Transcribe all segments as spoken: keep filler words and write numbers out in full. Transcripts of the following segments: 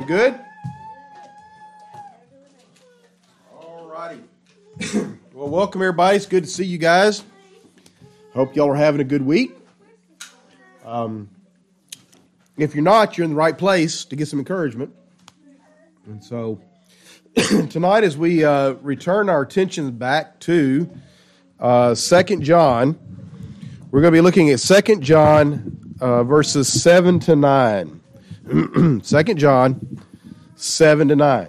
Good? All righty. Well, welcome everybody. It's good to see you guys. Hope y'all are having a good week. Um, if you're not, you're in the right place to get some encouragement. And so tonight as we uh, return our attention back to uh, Second John, we're going to be looking at Second John uh, verses seven to nine. Second John seven to nine.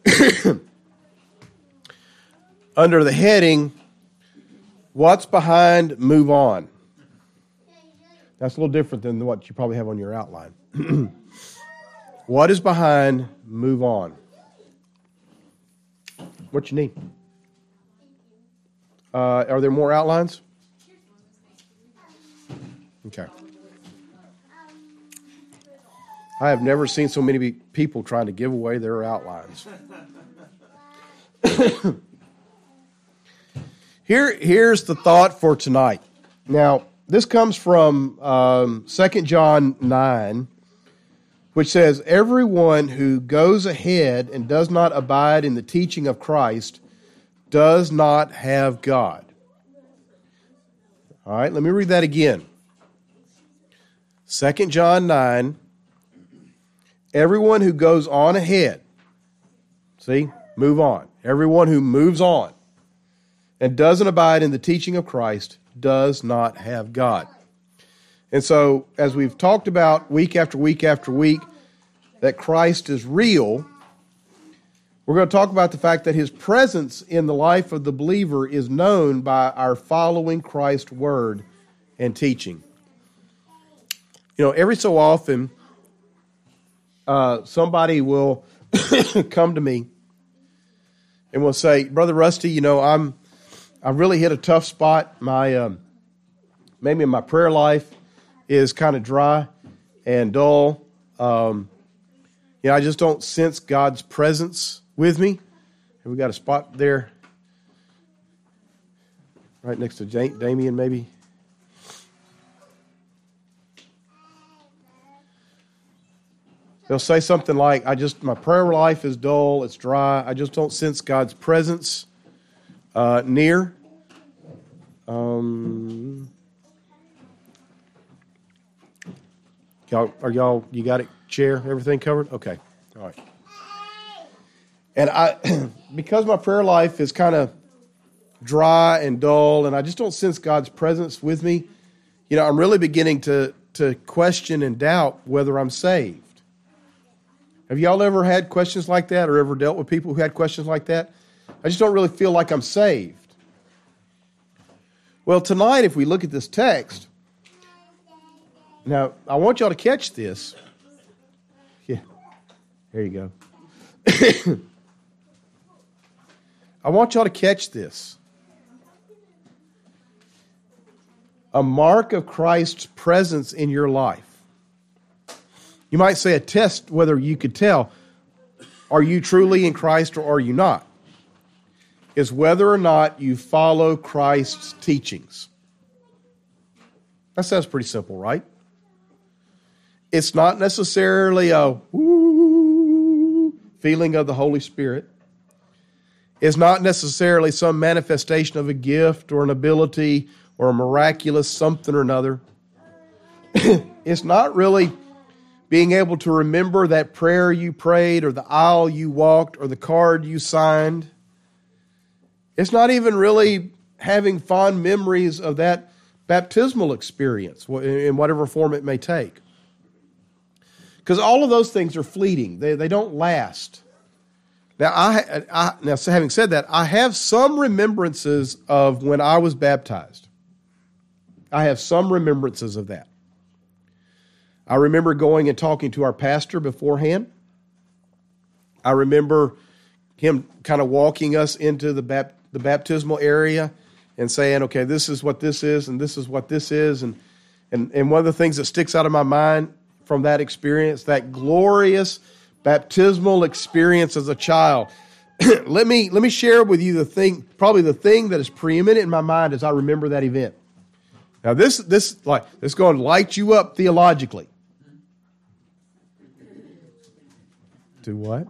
Under the heading, What's Behind, Move On. That's a little different than what you probably have on your outline. What is behind, move on. What you need? Uh, are there more outlines? Okay. I have never seen so many people trying to give away their outlines. Here, here's the thought for tonight. Now, this comes from um, Second John nine, which says, everyone who goes ahead and does not abide in the teaching of Christ does not have God. All right, let me read that again. Second John nine, everyone who goes on ahead, see, move on. Everyone who moves on and doesn't abide in the teaching of Christ does not have God. And so, as we've talked about week after week after week, that Christ is real, we're going to talk about the fact that His presence in the life of the believer is known by our following Christ's word and teaching. You know, every so often, uh, somebody will come to me and will say, Brother Rusty, you know, I'm I really hit a tough spot. My um, maybe my prayer life is kind of dry and dull. Um, you know, I just don't sense God's presence with me. Have we got a spot there, right next to Damien, maybe? They'll say something like, "I just my prayer life is dull. It's dry. I just don't sense God's presence uh, near." Um, y'all, are y'all? You got it? Chair, everything covered? Okay, all right. And I, because my prayer life is kind of dry and dull, and I just don't sense God's presence with me, you know, I'm really beginning to to question and doubt whether I'm saved. Have y'all ever had questions like that, or ever dealt with people who had questions like that? I just don't really feel like I'm saved. Well, tonight, if we look at this text, now, I want y'all to catch this. Yeah, there you go. I want y'all to catch this. A mark of Christ's presence in your life. You might say a test whether you could tell, are you truly in Christ or are you not? Is whether or not you follow Christ's teachings. That sounds pretty simple, right? It's not necessarily a woo feeling of the Holy Spirit. It's not necessarily some manifestation of a gift or an ability or a miraculous something or another. It's not really being able to remember that prayer you prayed or the aisle you walked or the card you signed. It's not even really having fond memories of that baptismal experience in whatever form it may take. Because all of those things are fleeting. They, they don't last. Now, I, I, now, so having said that, I have some remembrances of when I was baptized. I have some remembrances of that. I remember going and talking to our pastor beforehand. I remember him kind of walking us into the, bap- the baptismal area and saying, okay, this is what this is and this is what this is. And, and, and one of the things that sticks out of my mind from that experience, that glorious baptismal experience as a child. let me let me share with you the thing, probably the thing that is preeminent in my mind as I remember that event. Now this this like this is going to light you up theologically. To what?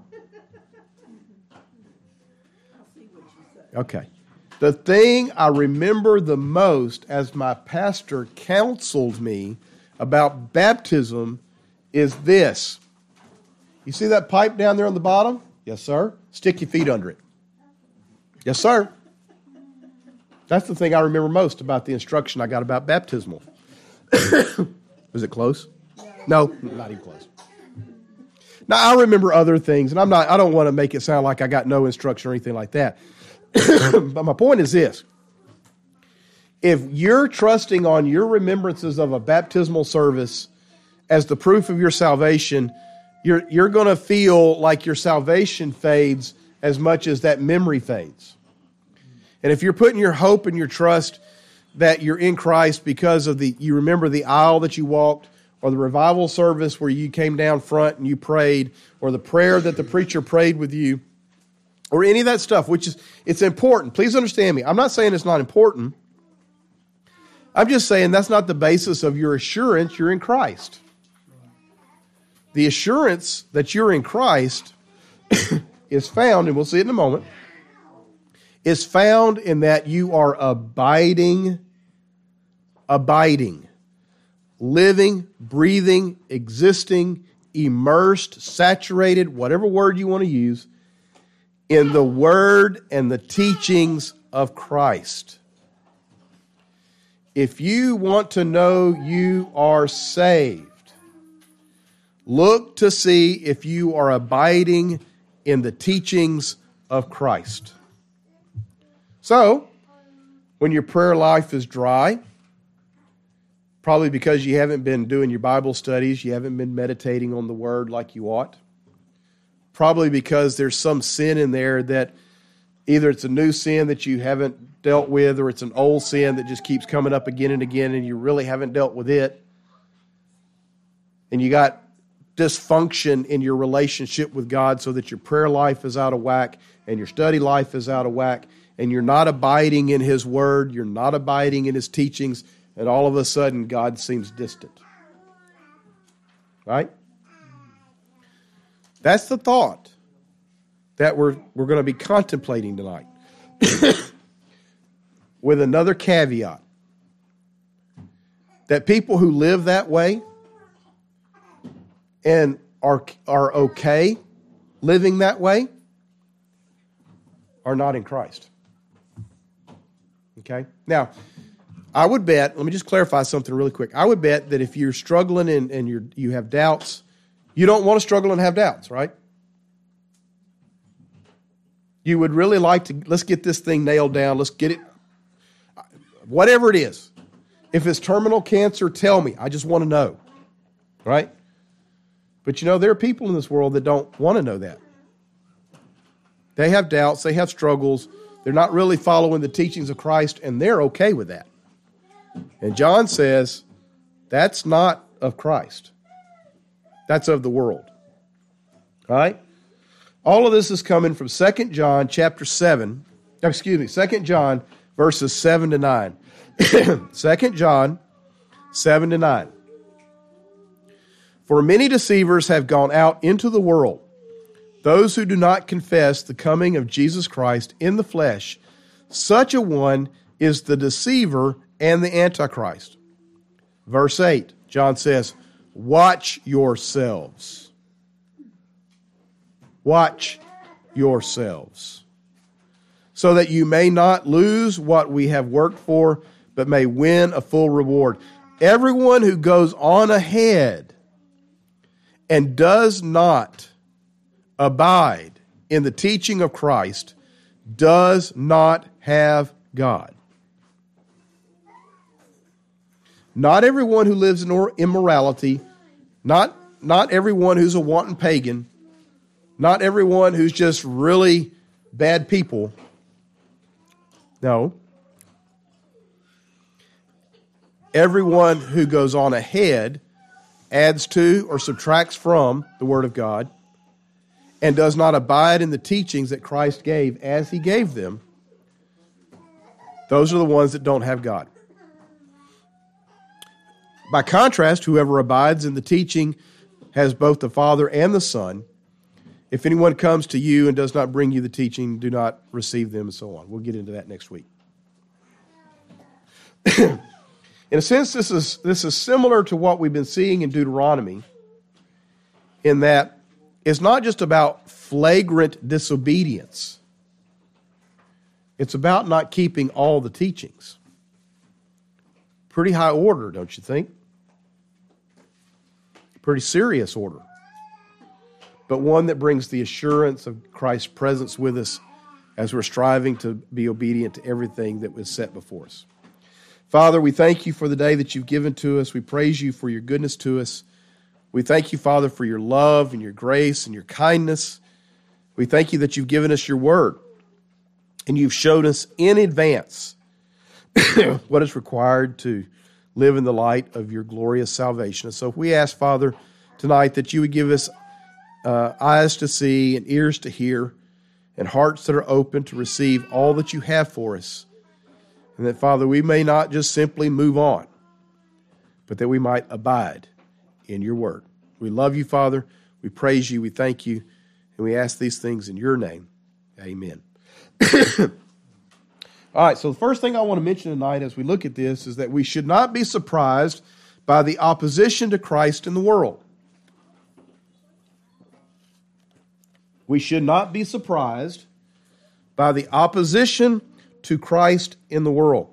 Okay. The thing I remember the most as my pastor counseled me about baptism is this. You see that pipe down there on the bottom? Yes, sir. Stick your feet under it. Yes, sir. That's the thing I remember most about the instruction I got about baptismal. Was it close? No, not even close. Now, I remember other things, and I'm not, I don't want to make it sound like I got no instruction or anything like that. But my point is this. If you're trusting on your remembrances of a baptismal service as the proof of your salvation, you're, you're going to feel like your salvation fades as much as that memory fades. And if you're putting your hope and your trust that you're in Christ because of the, you remember the aisle that you walked, or the revival service where you came down front and you prayed, or the prayer that the preacher prayed with you, or any of that stuff, which is, it's important. Please understand me. I'm not saying it's not important. I'm just saying that's not the basis of your assurance you're in Christ. The assurance that you're in Christ is found, and we'll see it in a moment, is found in that you are abiding, abiding, living, breathing, existing, immersed, saturated, whatever word you want to use, in the word and the teachings of Christ. If you want to know you are saved, look to see if you are abiding in the teachings of Christ. So, when your prayer life is dry, probably because you haven't been doing your Bible studies, you haven't been meditating on the Word like you ought, probably because there's some sin in there that either it's a new sin that you haven't dealt with, or it's an old sin that just keeps coming up again and again and you really haven't dealt with it. And you got dysfunction in your relationship with God so that your prayer life is out of whack and your study life is out of whack and you're not abiding in His Word, you're not abiding in His teachings, and all of a sudden God seems distant. Right? That's the thought that we're, we're going to be contemplating tonight. With another caveat. That people who live that way and are, are okay living that way are not in Christ. Okay? Now, I would bet, let me just clarify something really quick. I would bet that if you're struggling and, and you're, you have doubts, you don't want to struggle and have doubts, right? You would really like to, let's get this thing nailed down. Let's get it, whatever it is. If it's terminal cancer, tell me. I just want to know, right? But you know, there are people in this world that don't want to know that. They have doubts. They have struggles. They're not really following the teachings of Christ, and they're okay with that. And John says, that's not of Christ. That's of the world. All right? All of this is coming from Second John chapter seven. Excuse me, Second John verses seven to nine. Second John seven to nine. For many deceivers have gone out into the world, those who do not confess the coming of Jesus Christ in the flesh. Such a one is the deceiver and the Antichrist. Verse eight, John says, watch yourselves. Watch yourselves, so that you may not lose what we have worked for, but may win a full reward. Everyone who goes on ahead and does not abide in the teaching of Christ does not have God. Not everyone who lives in immorality, not, not everyone who's a wanton pagan, not everyone who's just really bad people. No. Everyone who goes on ahead, adds to or subtracts from the Word of God, and does not abide in the teachings that Christ gave as He gave them, those are the ones that don't have God. By contrast, whoever abides in the teaching has both the Father and the Son, If anyone comes to you and does not bring you the teaching, do not receive them, and so on. We'll get into that next week. In a sense, this is, this is similar to what we've been seeing in Deuteronomy, in that it's not just about flagrant disobedience. It's about not keeping all the teachings. Pretty high order, don't you think? Pretty serious order. But one that brings the assurance of Christ's presence with us as we're striving to be obedient to everything that was set before us. Father, we thank you for the day that you've given to us. We praise you for your goodness to us. We thank you, Father, for your love and your grace and your kindness. We thank you that you've given us your word, and you've showed us in advance what is required to live in the light of your glorious salvation. And so we ask, Father, tonight that you would give us uh, eyes to see and ears to hear and hearts that are open to receive all that you have for us. And that, Father, we may not just simply move on, but that we might abide in your word. We love you, Father. We praise you. We thank you. And we ask these things in your name. Amen. All right, so the first thing I want to mention tonight as we look at this is that we should not be surprised by the opposition to Christ in the world. We should not be surprised by the opposition to Christ in the world.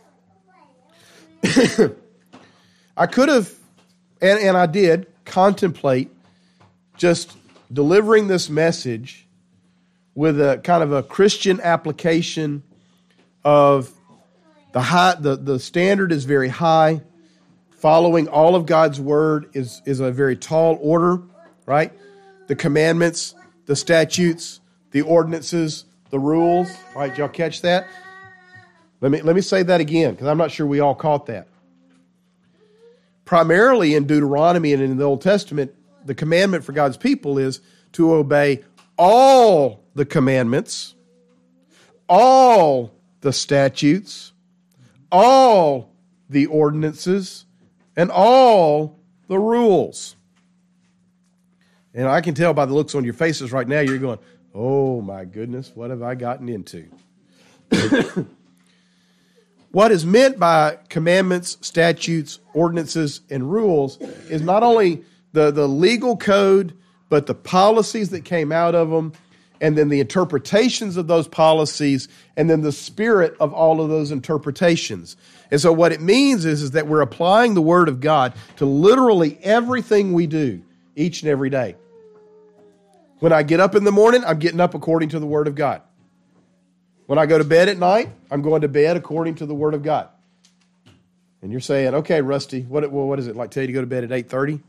I could have, and, and I did, contemplate just delivering this message with a kind of a Christian application of the high, the, the standard is very high. Following all of God's word is, is a very tall order, right? The commandments, the statutes, the ordinances, the rules. All right, y'all catch that? Let me, let me say that again, because I'm not sure we all caught that. Primarily in Deuteronomy and in the Old Testament, the commandment for God's people is to obey all the commandments, all the statutes, all the ordinances, and all the rules. And I can tell by the looks on your faces right now, you're going, oh my goodness, what have I gotten into? What is meant by commandments, statutes, ordinances, and rules is not only the, the legal code, but the policies that came out of them, and then the interpretations of those policies, and then the spirit of all of those interpretations. And so what it means is, is that we're applying the Word of God to literally everything we do each and every day. When I get up in the morning, I'm getting up according to the Word of God. When I go to bed at night, I'm going to bed according to the Word of God. And you're saying, okay, Rusty, what, well, what is it, like tell you to go to bed at eight thirty?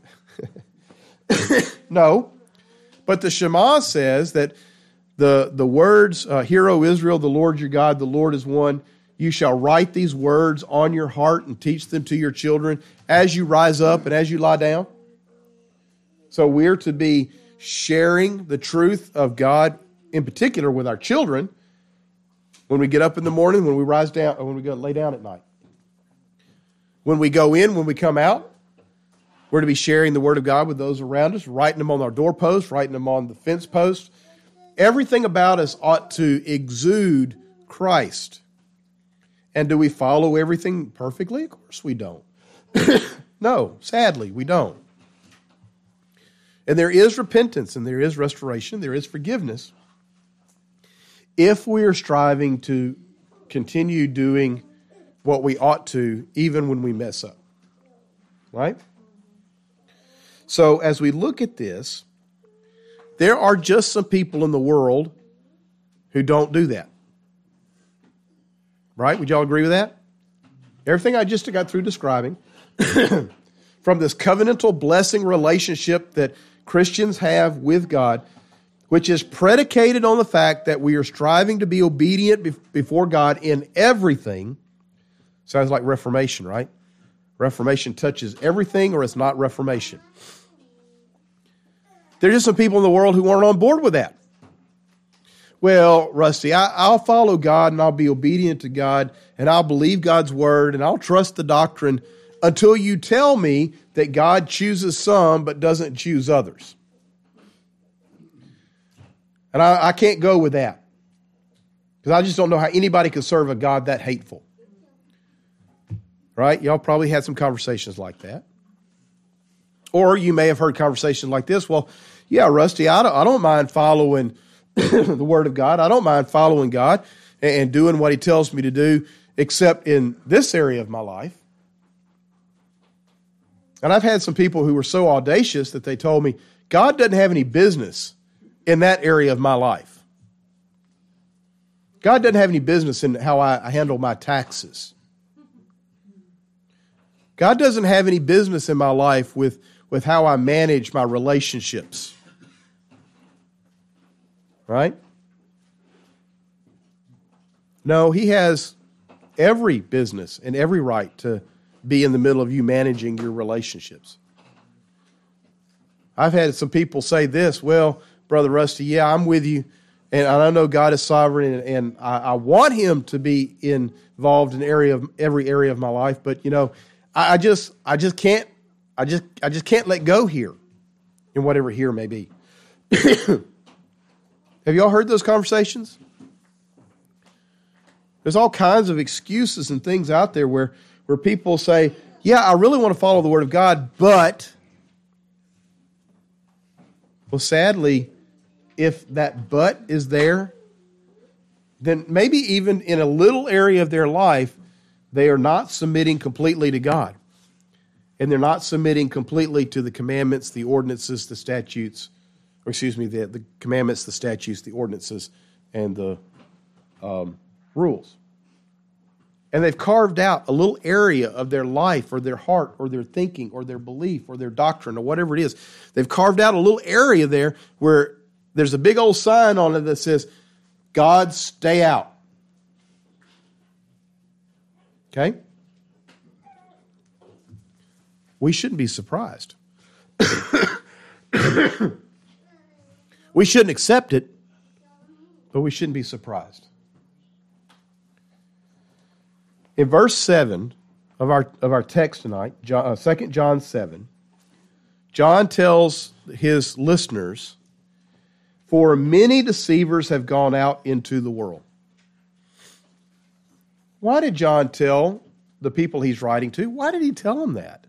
No. But the Shema says that the, the words, uh, Hear, O Israel, the Lord your God, the Lord is one. You shall write these words on your heart and teach them to your children as you rise up and as you lie down. So we're to be sharing the truth of God, in particular with our children, when we get up in the morning, when we rise down, or when we go lay down at night. When we go in, when we come out, we're to be sharing the Word of God with those around us, writing them on our doorposts, writing them on the fence posts. Everything about us ought to exude Christ. And do we follow everything perfectly? Of course we don't. No, sadly, we don't. And there is repentance, and there is restoration, there is forgiveness, if we are striving to continue doing what we ought to, even when we mess up. Right? So as we look at this, there are just some people in the world who don't do that. Right? Would y'all agree with that? Everything I just got through describing, from this covenantal blessing relationship that Christians have with God, which is predicated on the fact that we are striving to be obedient before God in everything. Sounds like Reformation, right? Reformation touches everything, or it's not Reformation. There's just some people in the world who aren't on board with that. Well, Rusty, I, I'll follow God and I'll be obedient to God and I'll believe God's word and I'll trust the doctrine until you tell me that God chooses some but doesn't choose others. And I, I can't go with that. Because I just don't know how anybody could serve a God that hateful. Right? Y'all probably had some conversations like that. Or you may have heard conversations like this. Well, yeah, Rusty, I don't, I don't mind following the Word of God. I don't mind following God and, and doing what He tells me to do, except in this area of my life. And I've had some people who were so audacious that they told me, God doesn't have any business in that area of my life. God doesn't have any business in how I, I handle my taxes. God doesn't have any business in my life with, with how I manage my relationships. Right? No, He has every business and every right to be in the middle of you managing your relationships. I've had some people say this, well, Brother Rusty, yeah, I'm with you, and I know God is sovereign, and, and I, I want Him to be involved in area of every area of my life, but you know, I, I just, I just can't, I just, I just can't let go here, in whatever here may be. Have y'all heard those conversations? There's all kinds of excuses and things out there where, where people say, yeah, I really want to follow the Word of God, but, well, sadly, if that but is there, then maybe even in a little area of their life, they are not submitting completely to God. And they're not submitting completely to the commandments, the ordinances, the statutes, or excuse me, the, the commandments, the statutes, the ordinances, and the um, rules. And they've carved out a little area of their life or their heart or their thinking or their belief or their doctrine or whatever it is. They've carved out a little area there where there's a big old sign on it that says, God, stay out. Okay? We shouldn't be surprised. We shouldn't accept it, but we shouldn't be surprised. In verse seven of our of our text tonight, John, uh, Second John seven, John tells his listeners, for many deceivers have gone out into the world. Why did John tell the people he's writing to? Why did he tell them that?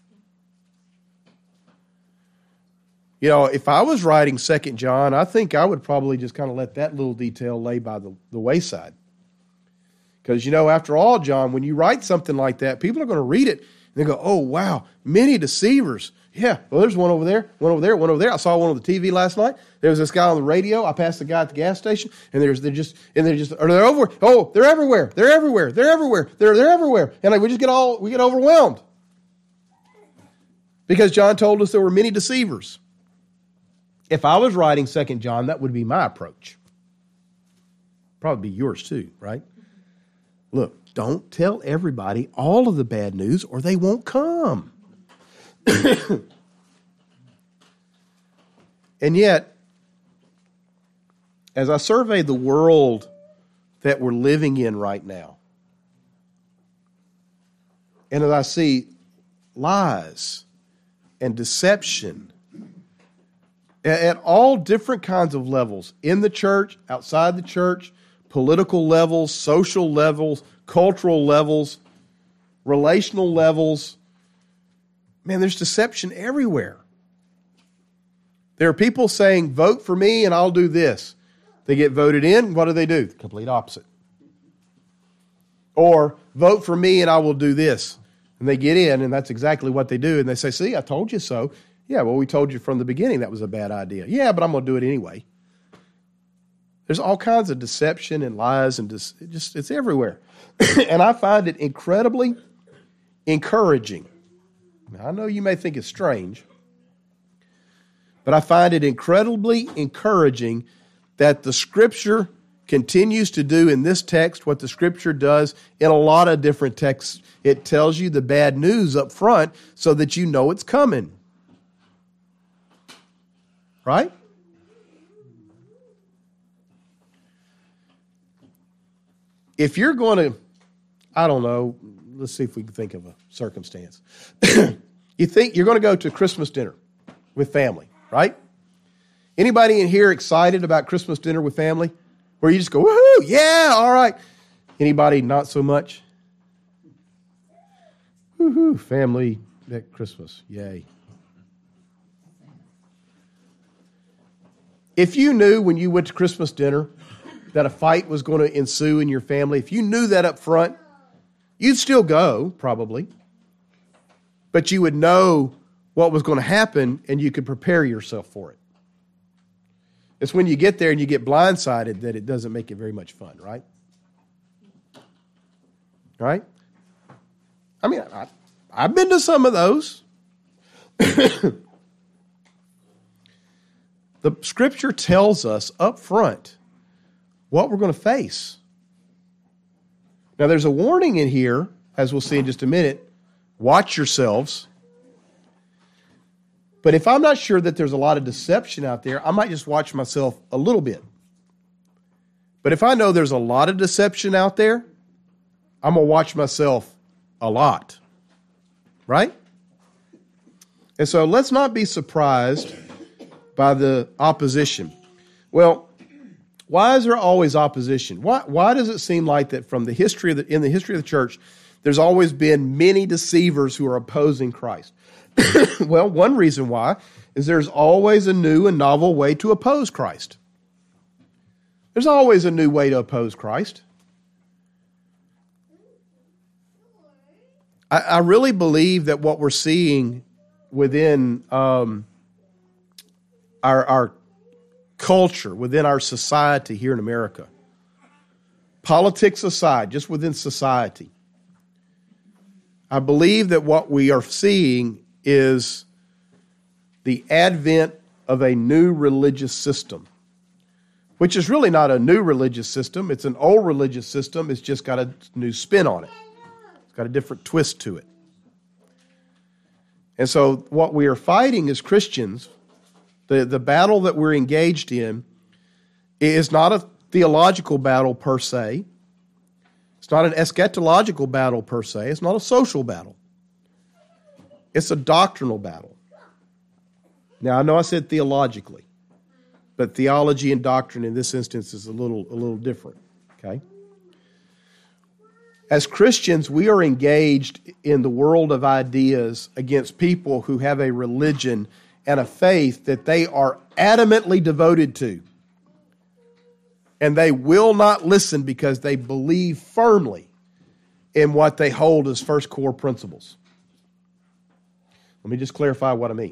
You know, if I was writing Second John, I think I would probably just kind of let that little detail lay by the, the wayside. Because, you know, after all, John, when you write something like that, people are going to read it and they go, oh, wow, many deceivers. Yeah, well, there's one over there, one over there, one over there. I saw one on the T V last night. There was this guy on the radio. I passed the guy at the gas station, and there's they're just and they're just are they over? Oh, they're everywhere. They're everywhere. They're everywhere. They're they're everywhere. And like, we just get all we get overwhelmed because John told us there were many deceivers. If I was writing Second John, that would be my approach. Probably be yours too, right? Look, don't tell everybody all of the bad news, or they won't come. And yet, as I survey the world that we're living in right now, and as I see lies and deception at all different kinds of levels, in the church, outside the church, political levels, social levels, cultural levels, relational levels, man, there's deception everywhere. There are people saying, vote for me and I'll do this. They get voted in, what do they do? The complete opposite. Or, vote for me and I will do this. And they get in, and that's exactly what they do. And they say, see, I told you so. Yeah, well, we told you from the beginning that was a bad idea. Yeah, but I'm going to do it anyway. There's all kinds of deception and lies, and dis- it just it's everywhere. And I find it incredibly encouraging. Now, I know you may think it's strange, but I find it incredibly encouraging that the Scripture continues to do in this text what the Scripture does in a lot of different texts. It tells you the bad news up front so that you know it's coming. Right? If you're going to, I don't know, let's see if we can think of a circumstance. You think you're going to go to Christmas dinner with family, right? Anybody in here excited about Christmas dinner with family? Where you just go, woohoo, yeah, all right. Anybody not so much? Woohoo, family at Christmas, yay. If you knew when you went to Christmas dinner that a fight was going to ensue in your family, if you knew that up front, you'd still go, probably. But you would know what was going to happen and you could prepare yourself for it. It's when you get there and you get blindsided that it doesn't make it very much fun, right? Right? I mean, I, I've been to some of those. The Scripture tells us up front what we're going to face. Now, there's a warning in here, as we'll see in just a minute. Watch yourselves. But if I'm not sure that there's a lot of deception out there, I might just watch myself a little bit. But if I know there's a lot of deception out there, I'm going to watch myself a lot. Right? And so let's not be surprised by the opposition. Well, why is there always opposition? Why, why does it seem like that from the history of the, in the history of the church, there's always been many deceivers who are opposing Christ? Well, one reason why is there's always a new and novel way to oppose Christ. There's always a new way to oppose Christ. I, I really believe that what we're seeing within um, our, our culture, within our society here in America, politics aside, just within society, I believe that what we are seeing is the advent of a new religious system, which is really not a new religious system. It's an old religious system. It's just got a new spin on it. It's got a different twist to it. And so what we are fighting as Christians, the, the battle that we're engaged in, is not a theological battle per se. It's not an eschatological battle per se. It's not a social battle. It's a doctrinal battle. Now, I know I said theologically, but theology and doctrine in this instance is a little, a little different, okay? As Christians, we are engaged in the world of ideas against people who have a religion and a faith that they are adamantly devoted to. And they will not listen because they believe firmly in what they hold as first core principles. Let me just clarify what I mean.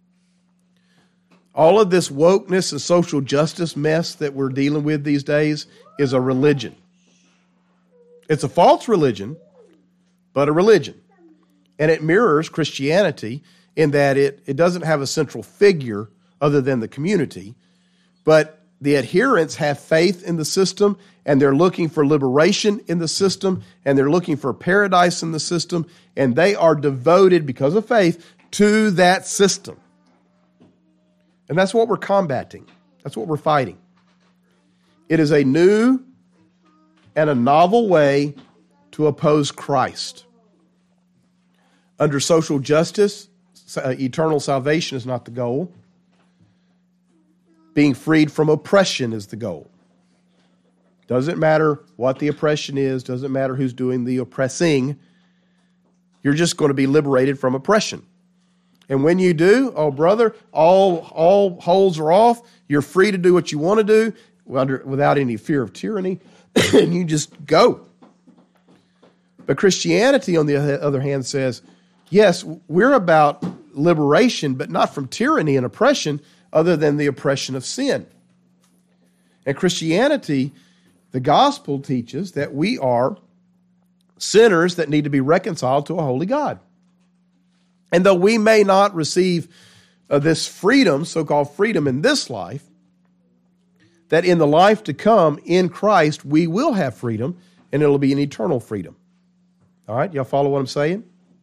All of this wokeness and social justice mess that we're dealing with these days is a religion. It's a false religion, but a religion. And it mirrors Christianity in that it, it doesn't have a central figure other than the community, but the adherents have faith in the system, and they're looking for liberation in the system, and they're looking for paradise in the system, and they are devoted, because of faith, to that system. And that's what we're combating. That's what we're fighting. It is a new and a novel way to oppose Christ. Under social justice, eternal salvation is not the goal. Being freed from oppression is the goal. Doesn't matter what the oppression is, doesn't matter who's doing the oppressing. You're just going to be liberated from oppression. And when you do, oh brother, all, all holes are off. You're free to do what you want to do without any fear of tyranny, and you just go. But Christianity, on the other hand, says, yes, we're about liberation, but not from tyranny and oppression, other than the oppression of sin. And Christianity, the gospel teaches that we are sinners that need to be reconciled to a holy God. And though we may not receive uh, this freedom, so-called freedom in this life, that in the life to come in Christ, we will have freedom, and it'll be an eternal freedom. All right, y'all follow what I'm saying?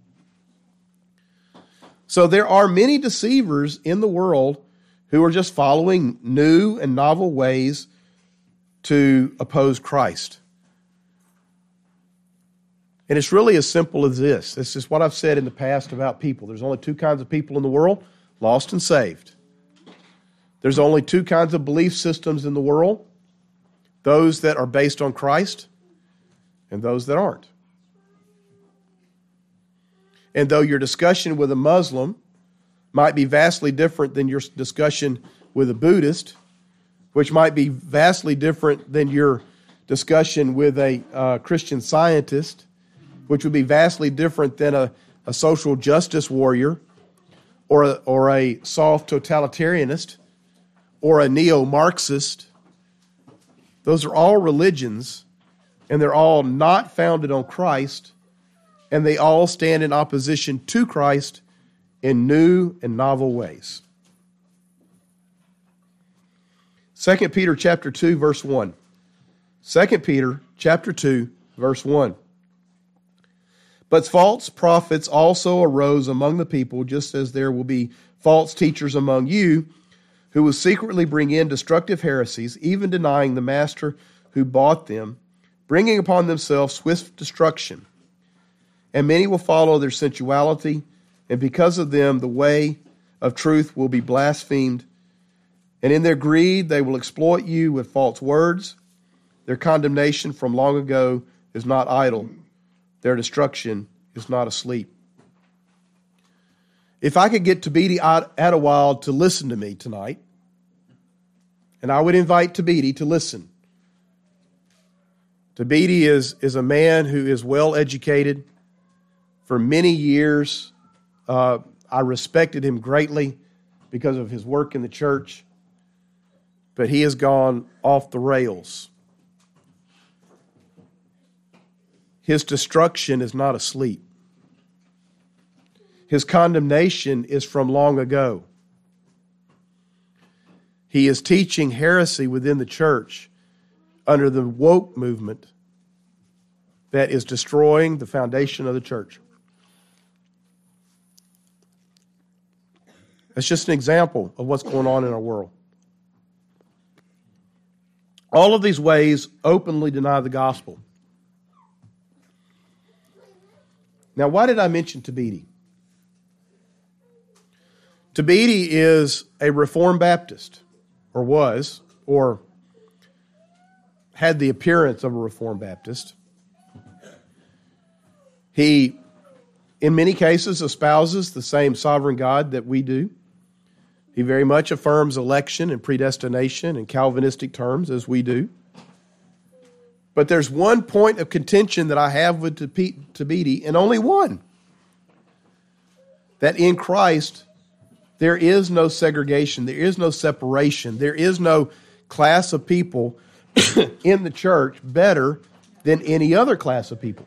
So there are many deceivers in the world who are just following new and novel ways to oppose Christ. And it's really as simple as this. This is what I've said in the past about people. There's only two kinds of people in the world, lost and saved. There's only two kinds of belief systems in the world: those that are based on Christ and those that aren't. And though your discussion with a Muslim might be vastly different than your discussion with a Buddhist, which might be vastly different than your discussion with a uh, Christian Scientist, which would be vastly different than a, a social justice warrior or a, or a soft totalitarianist or a neo-Marxist. Those are all religions, and they're all not founded on Christ, and they all stand in opposition to Christ in new and novel ways. Second Peter chapter two, verse one. Second Peter chapter two, verse one. But false prophets also arose among the people, just as there will be false teachers among you, who will secretly bring in destructive heresies, even denying the master who bought them, bringing upon themselves swift destruction. And many will follow their sensuality, and because of them the way of truth will be blasphemed. And in their greed they will exploit you with false words. Their condemnation from long ago is not idle. Their destruction is not asleep. If I could get Tabidi Adewale to listen to me tonight, and I would invite Tabidi to listen. Tabidi is, is a man who is well educated. For many years, uh, I respected him greatly because of his work in the church, but he has gone off the rails. His destruction is not asleep. His condemnation is from long ago. He is teaching heresy within the church under the woke movement that is destroying the foundation of the church. That's just an example of what's going on in our world. All of these ways openly deny the gospel. Now, why did I mention Tabidi? Tabidi is a Reformed Baptist, or was, or had the appearance of a Reformed Baptist. He, in many cases, espouses the same sovereign God that we do. He very much affirms election and predestination in Calvinistic terms, as we do. But there's one point of contention that I have with Tabidi, and only one. That in Christ, there is no segregation, there is no separation, there is no class of people in the church better than any other class of people.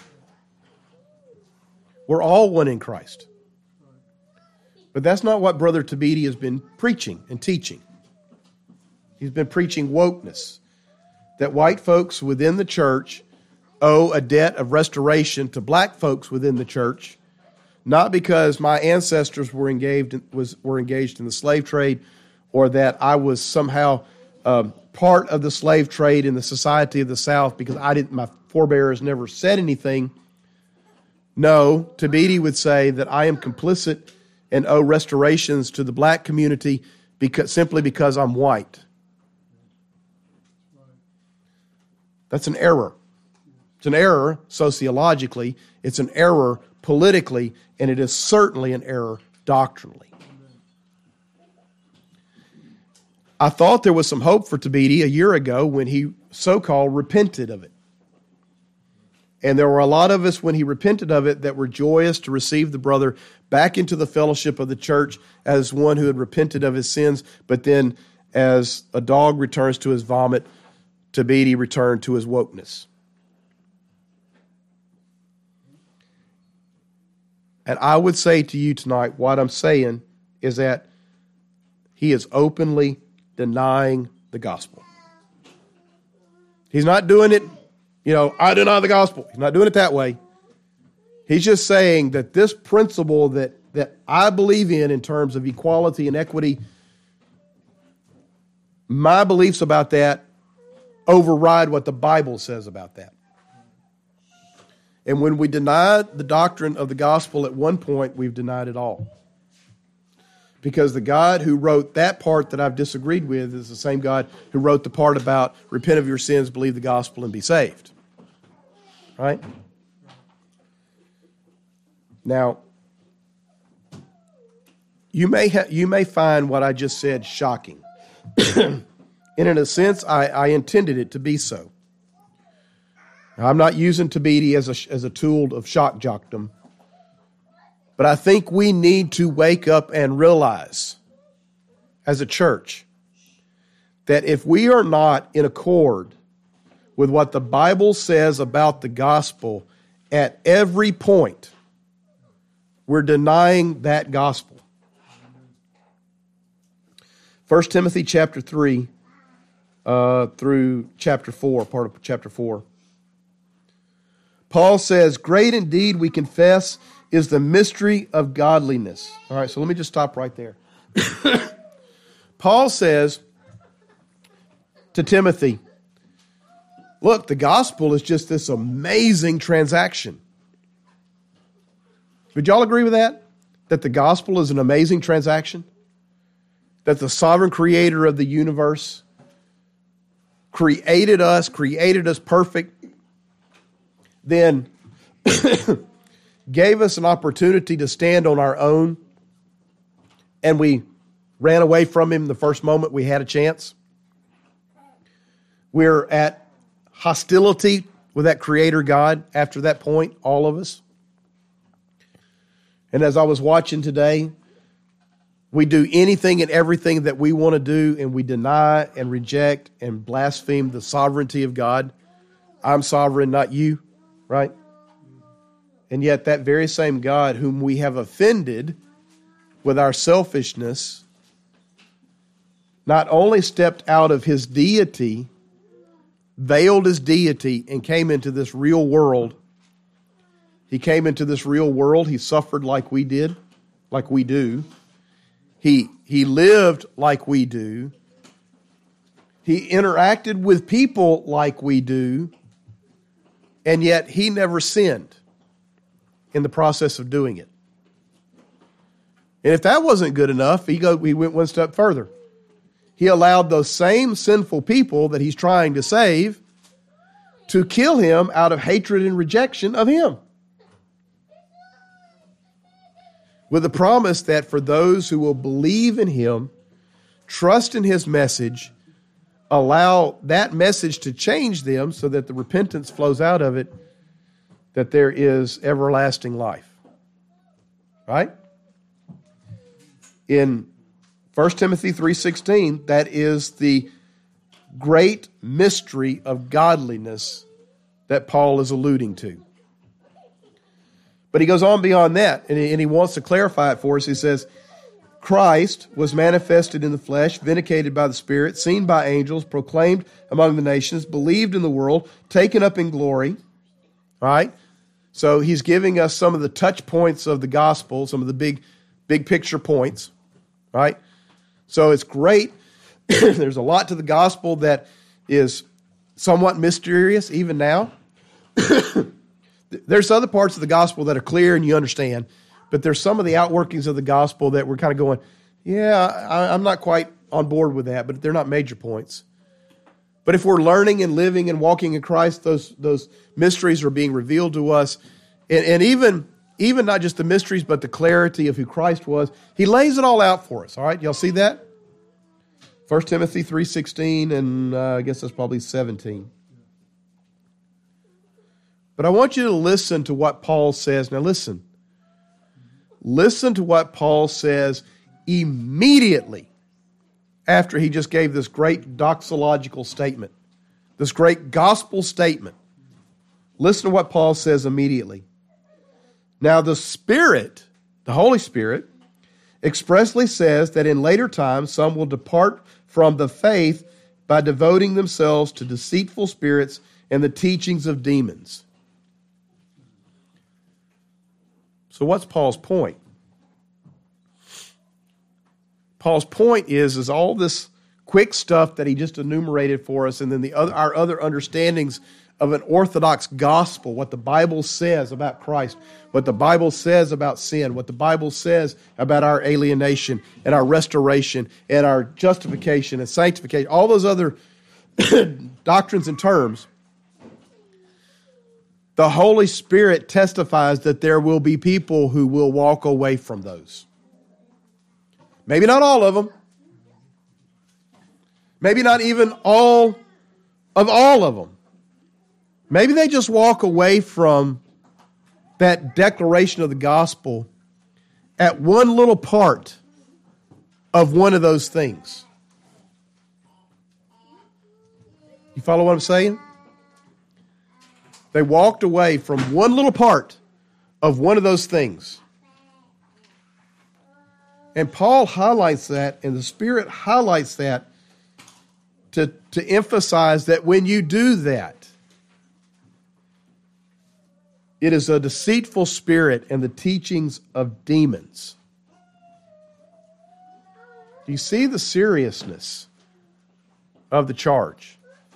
We're all one in Christ. But that's not what Brother Tabidi has been preaching and teaching. He's been preaching wokeness, that white folks within the church owe a debt of restoration to black folks within the church, not because my ancestors were engaged in, was were engaged in the slave trade, or that I was somehow um, part of the slave trade in the society of the South because I didn't. My forebears never said anything. No, Tabidi would say that I am complicit and owe restorations to the black community because simply because I'm white. That's an error. It's an error sociologically, it's an error politically, and it is certainly an error doctrinally. I thought there was some hope for Tabidi a year ago when he so-called repented of it. And there were a lot of us when he repented of it that were joyous to receive the brother back into the fellowship of the church as one who had repented of his sins, but then as a dog returns to his vomit, Tabidi returned to his wokeness. And I would say to you tonight, what I'm saying is that he is openly denying the gospel. He's not doing it, you know, I deny the gospel. He's not doing it that way. He's just saying that this principle that, that I believe in in terms of equality and equity, my beliefs about that override what the Bible says about that. And when we deny the doctrine of the gospel at one point, we've denied it all. Because the God who wrote that part that I've disagreed with is the same God who wrote the part about repent of your sins, believe the gospel, and be saved. Right? Now, you may ha- you may find what I just said shocking. And in a sense, I, I intended it to be so. Now, I'm not using Thabiti as a, as a tool of shock jockdom. But I think we need to wake up and realize as a church that if we are not in accord with what the Bible says about the gospel at every point, we're denying that gospel. First Timothy chapter three uh, through chapter four, part of chapter four. Paul says, "Great indeed, we confess, is the mystery of godliness." All right, so let me just stop right there. Paul says to Timothy, look, the gospel is just this amazing transaction. Would y'all agree with that? That the gospel is an amazing transaction? That the sovereign creator of the universe created us, created us perfect, then gave us an opportunity to stand on our own, and we ran away from him the first moment we had a chance. We're at hostility with that Creator God after that point, all of us. And as I was watching today, we do anything and everything that we want to do, and we deny and reject and blaspheme the sovereignty of God. I'm sovereign, not you, right? And yet that very same God whom we have offended with our selfishness not only stepped out of his deity, veiled his deity, and came into this real world. He came into this real world. He suffered like we did, like we do. He, he lived like we do. He interacted with people like we do. And yet he never sinned in the process of doing it. And if that wasn't good enough, he, go, he went one step further. He allowed those same sinful people that he's trying to save to kill him out of hatred and rejection of him. With the promise that for those who will believe in him, trust in his message, allow that message to change them so that the repentance flows out of it, that there is everlasting life. Right? In First Timothy three sixteen, that is the great mystery of godliness that Paul is alluding to. But he goes on beyond that, and he, and he wants to clarify it for us. He says, Christ was manifested in the flesh, vindicated by the Spirit, seen by angels, proclaimed among the nations, believed in the world, taken up in glory. All right? So he's giving us some of the touch points of the gospel, some of the big, big picture points. Right? So it's great. There's a lot to the gospel that is somewhat mysterious even now. There's other parts of the gospel that are clear and you understand, but there's some of the outworkings of the gospel that we're kind of going, yeah, I, I'm not quite on board with that, but they're not major points. But if we're learning and living and walking in Christ, those those mysteries are being revealed to us. And, and even, even not just the mysteries, but the clarity of who Christ was. He lays it all out for us, all right? Y'all see that? First Timothy three sixteen, and uh, I guess that's probably seventeen. But I want you to listen to what Paul says. Now listen. Listen to what Paul says immediately after he just gave this great doxological statement, this great gospel statement. Listen to what Paul says immediately. Now the Spirit, the Holy Spirit, expressly says that in later times some will depart from the faith by devoting themselves to deceitful spirits and the teachings of demons. So what's Paul's point? Paul's point is, is all this quick stuff that he just enumerated for us, and then the other, our other understandings of an orthodox gospel, what the Bible says about Christ, what the Bible says about sin, what the Bible says about our alienation and our restoration and our justification and sanctification, all those other doctrines and terms. The Holy Spirit testifies that there will be people who will walk away from those. Maybe not all of them. Maybe not even all of all of them. Maybe they just walk away from that declaration of the gospel at one little part of one of those things. You follow what I'm saying? They walked away from one little part of one of those things. And Paul highlights that, and the Spirit highlights that to, to emphasize that when you do that, it is a deceitful spirit and the teachings of demons. Do you see the seriousness of the charge?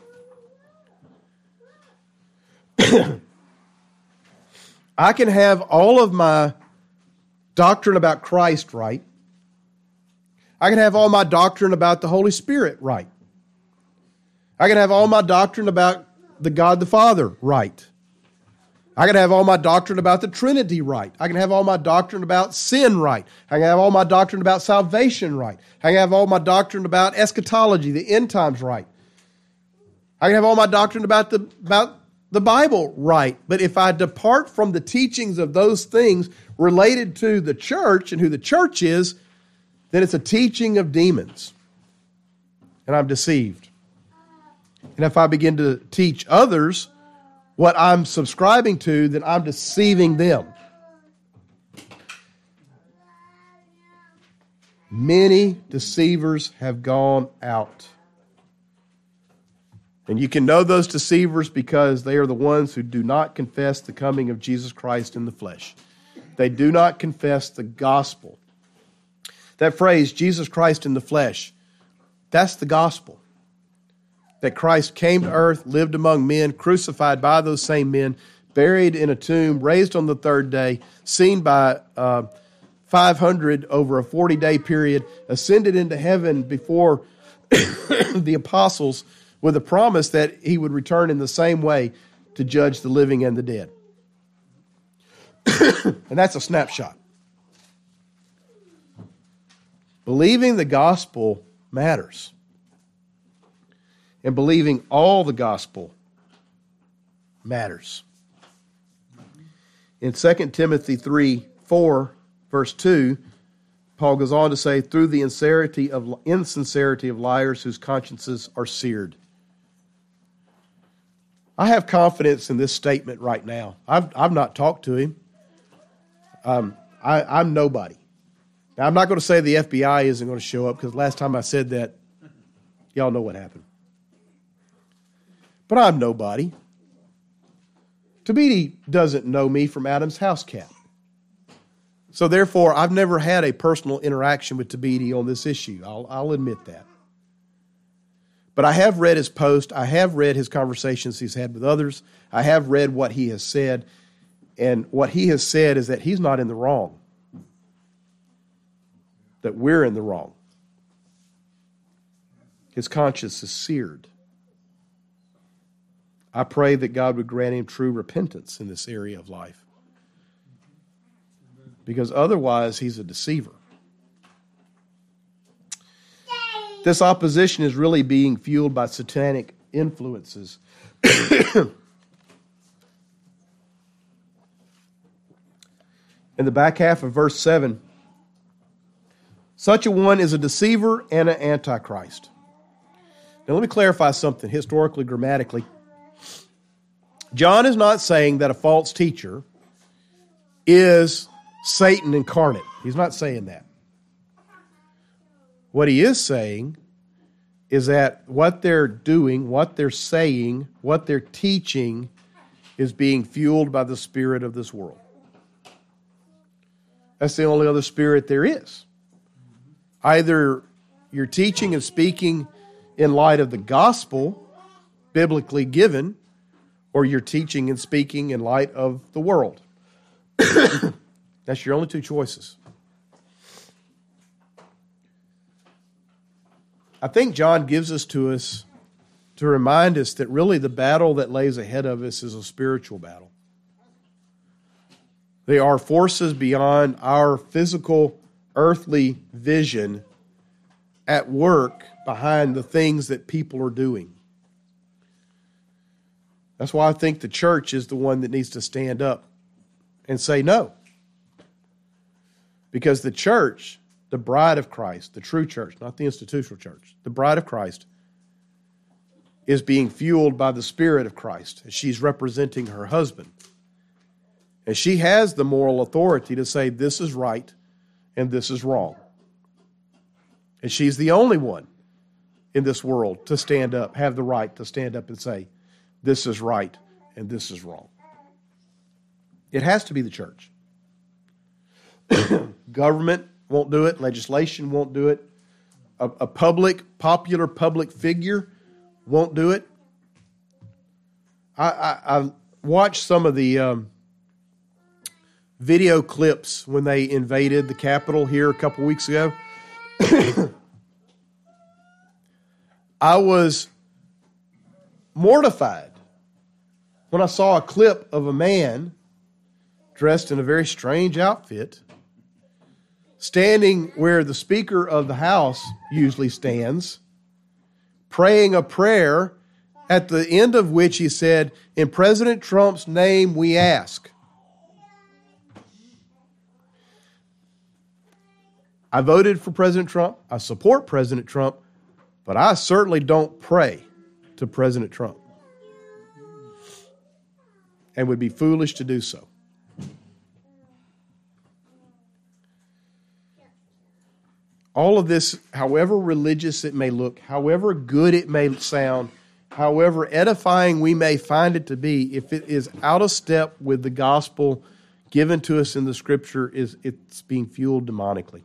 I can have all of my doctrine about Christ right. I can have all my doctrine about the Holy Spirit right. I can have all my doctrine about the God the Father right. I can have all my doctrine about the Trinity right. I can have all my doctrine about sin right. I can have all my doctrine about salvation right. I can have all my doctrine about eschatology, the end times right. I can have all my doctrine about the about the Bible right. But if I depart from the teachings of those things related to the church and who the church is, then it's a teaching of demons. And I'm deceived. And if I begin to teach others what I'm subscribing to, then I'm deceiving them. Many deceivers have gone out. And you can know those deceivers because they are the ones who do not confess the coming of Jesus Christ in the flesh. They do not confess the gospel. That phrase, Jesus Christ in the flesh, that's the gospel. That Christ came to earth, lived among men, crucified by those same men, buried in a tomb, raised on the third day, seen by uh, five hundred over a forty-day period, ascended into heaven before the apostles with a promise that he would return in the same way to judge the living and the dead. And that's a snapshot. Believing the gospel matters. And believing all the gospel matters. In Second Timothy three, four, verse two, Paul goes on to say, through the insincerity of, insincerity of liars whose consciences are seared. I have confidence in this statement right now. I've, I've not talked to him. Um, I, I'm nobody. Now, I'm not going to say the F B I isn't going to show up because last time I said that, y'all know what happened. But I'm nobody. Tabiti doesn't know me from Adam's house cat. So therefore, I've never had a personal interaction with Tabiti on this issue. I'll, I'll admit that. But I have read his post. I have read his conversations he's had with others. I have read what he has said. And what he has said is that he's not in the wrong. That we're in the wrong. His conscience is seared. I pray that God would grant him true repentance in this area of life. Because otherwise, he's a deceiver. This opposition is really being fueled by satanic influences. In the back half of verse seven, such a one is a deceiver and an antichrist. Now let me clarify something historically, grammatically. John is not saying that a false teacher is Satan incarnate. He's not saying that. What he is saying is that what they're doing, what they're saying, what they're teaching is being fueled by the spirit of this world. That's the only other spirit there is. Either you're teaching and speaking in light of the gospel biblically given, or you're teaching and speaking in light of the world. That's your only two choices. I think John gives us to us to remind us that really the battle that lays ahead of us is a spiritual battle. They are forces beyond our physical, earthly vision at work behind the things that people are doing. That's why I think the church is the one that needs to stand up and say no. Because the church, the bride of Christ, the true church, not the institutional church, the bride of Christ, is being fueled by the Spirit of Christ. She's representing her husband. And she has the moral authority to say this is right and this is wrong. And she's the only one in this world to stand up, have the right to stand up and say this is right and this is wrong. It has to be the church. Government won't do it. Legislation won't do it. A, a public, popular public figure won't do it. I, I, I watched some of the um, video clips when they invaded the Capitol here a couple weeks ago. I was mortified when I saw a clip of a man dressed in a very strange outfit, standing where the Speaker of the House usually stands, praying a prayer at the end of which he said, "In President Trump's name we ask." I voted for President Trump. I support President Trump, but I certainly don't pray to President Trump, and would be foolish to do so. All of this, however religious it may look, however good it may sound, however edifying we may find it to be, if it is out of step with the gospel given to us in the Scripture, is it's being fueled demonically.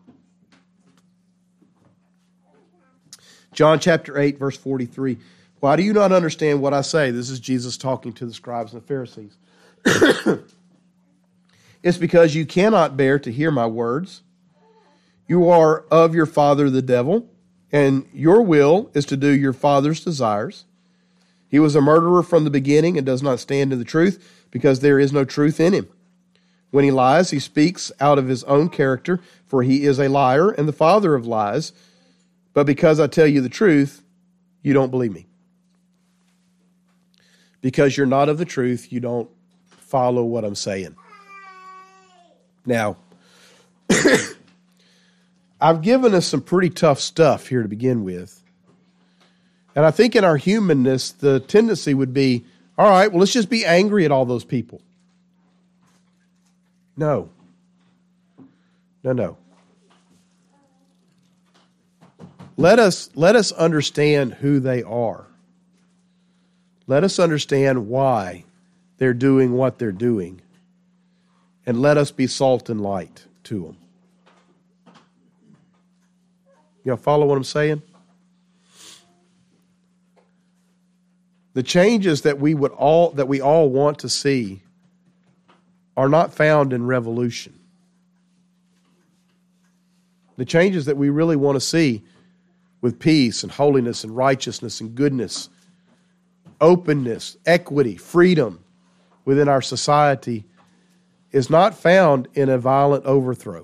John chapter eight, verse forty-three. Why do you not understand what I say? This is Jesus talking to the scribes and the Pharisees. It's because you cannot bear to hear my words. You are of your father the devil, and your will is to do your father's desires. He was a murderer from the beginning and does not stand in the truth, because there is no truth in him. When he lies, he speaks out of his own character, for he is a liar and the father of lies. But because I tell you the truth, you don't believe me. Because you're not of the truth, you don't follow what I'm saying. Now, I've given us some pretty tough stuff here to begin with. And I think in our humanness, the tendency would be, all right, well, let's just be angry at all those people. No. No, no. Let us, let us understand who they are. Let us understand why they're doing what they're doing. And let us be salt and light to them. You know, follow what I'm saying? The changes that we would all that we all want to see are not found in revolution. The changes that we really want to see with peace and holiness and righteousness and goodness, openness, equity, freedom within our society is not found in a violent overthrow.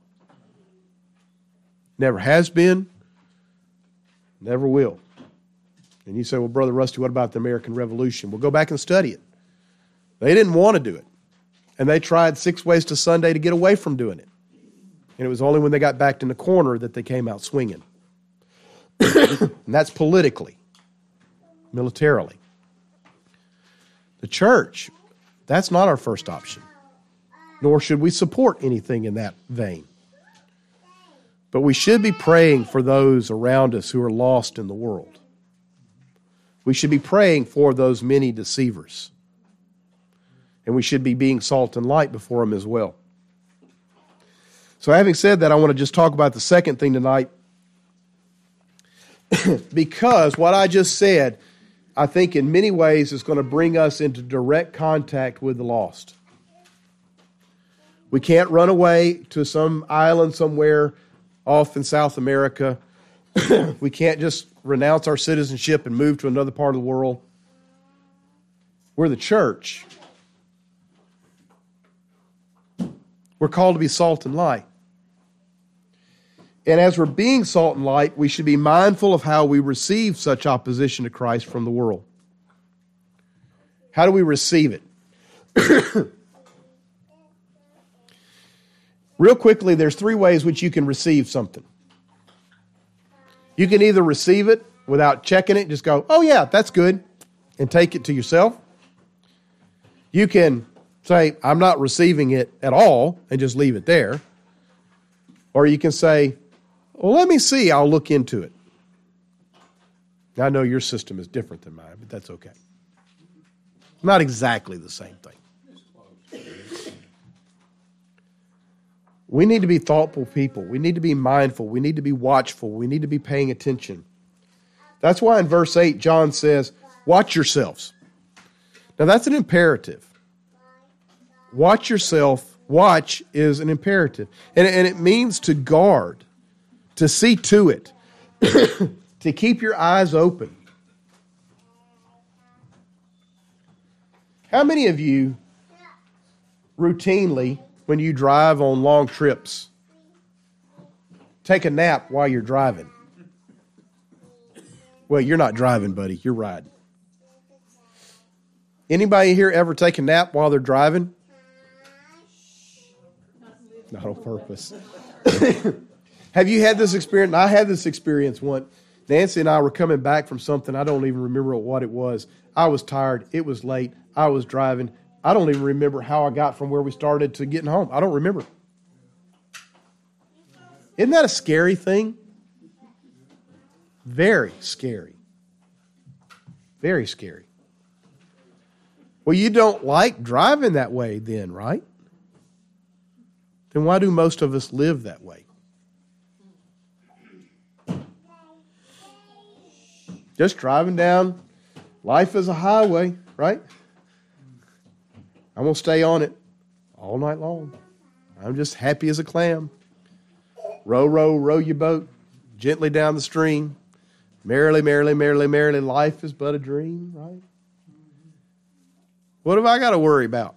Never has been, never will. And you say, well, Brother Rusty, what about the American Revolution? Well, go back and study it. They didn't want to do it. And they tried six ways to Sunday to get away from doing it. And it was only when they got backed in the corner that they came out swinging. And that's politically, militarily. The church, that's not our first option. Nor should we support anything in that vein. But we should be praying for those around us who are lost in the world. We should be praying for those many deceivers. And we should be being salt and light before them as well. So having said that, I want to just talk about the second thing tonight. Because what I just said, I think in many ways is going to bring us into direct contact with the lost. We can't run away to some island somewhere off in South America. We can't just renounce our citizenship and move to another part of the world. We're the church. We're called to be salt and light. And as we're being salt and light, we should be mindful of how we receive such opposition to Christ from the world. How do we receive it? Real quickly, there's three ways which you can receive something. You can either receive it without checking it, just go, oh yeah, that's good, and take it to yourself. You can say, I'm not receiving it at all, and just leave it there. Or you can say, well, let me see, I'll look into it. Now, I know your system is different than mine, but that's okay. Not exactly the same thing. We need to be thoughtful people. We need to be mindful. We need to be watchful. We need to be paying attention. That's why in verse eight, John says, watch yourselves. Now, that's an imperative. Watch yourself. Watch is an imperative. And, and it means to guard, to see to it, to keep your eyes open. How many of you routinely, when you drive on long trips, take a nap while you're driving? Well, you're not driving, buddy. You're riding. Anybody here ever take a nap while they're driving? Not on purpose. Have you had this experience? I had this experience once. Nancy and I were coming back from something. I don't even remember what it was. I was tired. It was late. I was driving. I don't even remember how I got from where we started to getting home. I don't remember. Isn't that a scary thing? Very scary. Very scary. Well, you don't like driving that way then, right? Then why do most of us live that way? Just driving down. Life is a highway, right? I'm going to stay on it all night long. I'm just happy as a clam. Row, row, row your boat gently down the stream. Merrily, merrily, merrily, merrily, life is but a dream, right? What have I got to worry about?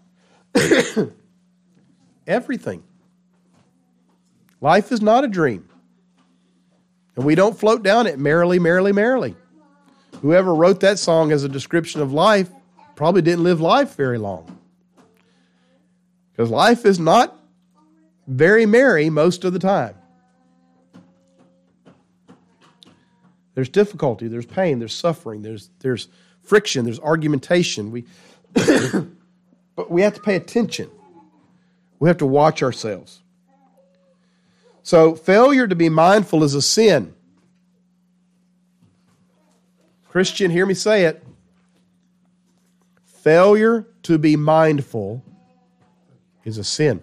Everything. Life is not a dream. And we don't float down it merrily, merrily, merrily. Whoever wrote that song as a description of life probably didn't live life very long. Because life is not very merry most of the time. There's difficulty, there's pain, there's suffering, there's there's friction, there's argumentation. We, but we have to pay attention. We have to watch ourselves. So failure to be mindful is a sin. Christian, hear me say it. Failure to be mindful is a sin.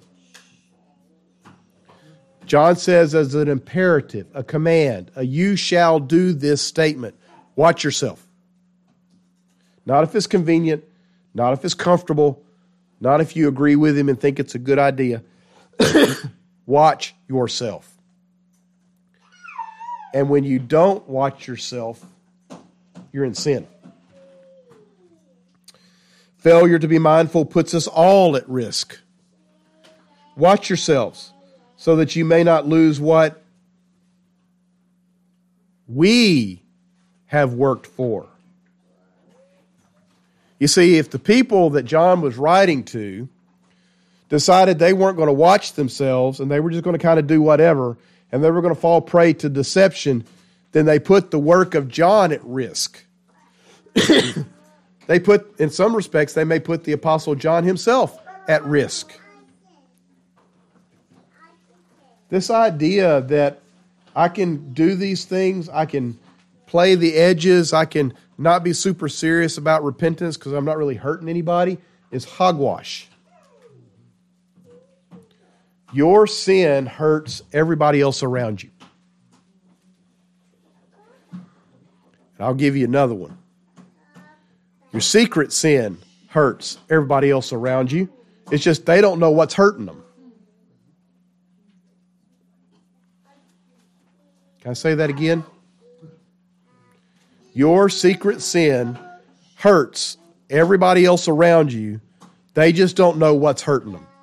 John says as an imperative, a command, a you shall do this statement. Watch yourself. Not if it's convenient, not if it's comfortable, not if you agree with him and think it's a good idea. Watch yourself. And when you don't watch yourself, you're in sin. Failure to be mindful puts us all at risk. Watch yourselves so that you may not lose what we have worked for. You see, if the people that John was writing to decided they weren't going to watch themselves and they were just going to kind of do whatever and they were going to fall prey to deception, then they put the work of John at risk. They put, in some respects, they may put the Apostle John himself at risk. This idea that I can do these things, I can play the edges, I can not be super serious about repentance because I'm not really hurting anybody, is hogwash. Your sin hurts everybody else around you. I'll give you another one. Your secret sin hurts everybody else around you. It's just they don't know what's hurting them. Can I say that again? Your secret sin hurts everybody else around you. They just don't know what's hurting them.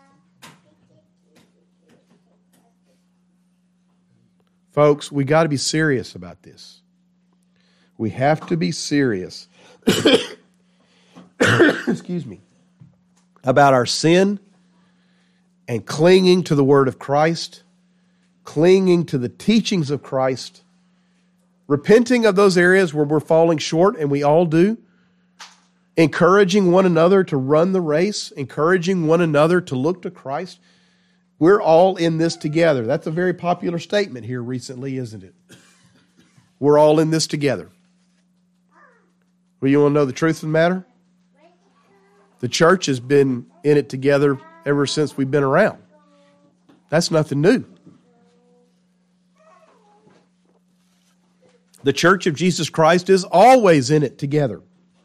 Folks, we got to be serious about this. We have to be serious. Excuse me. About our sin and clinging to the Word of Christ, clinging to the teachings of Christ, repenting of those areas where we're falling short, and we all do, encouraging one another to run the race, encouraging one another to look to Christ. We're all in this together. That's a very popular statement here recently, isn't it? We're all in this together. Well, you want to know the truth of the matter? The church has been in it together ever since we've been around. That's nothing new. The Church of Jesus Christ is always in it together.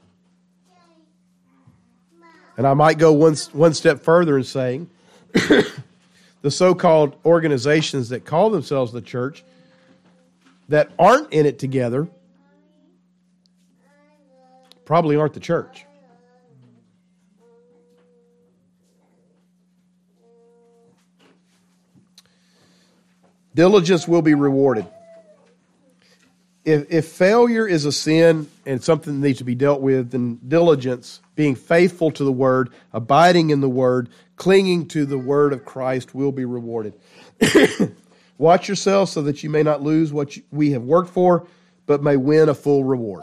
And I might go one, one step further in saying the so-called organizations that call themselves the church that aren't in it together probably aren't the church. Diligence will be rewarded. If, if failure is a sin and something that needs to be dealt with, then diligence, being faithful to the Word, abiding in the Word, clinging to the Word of Christ will be rewarded. Watch yourself so that you may not lose what you, we have worked for, but may win a full reward.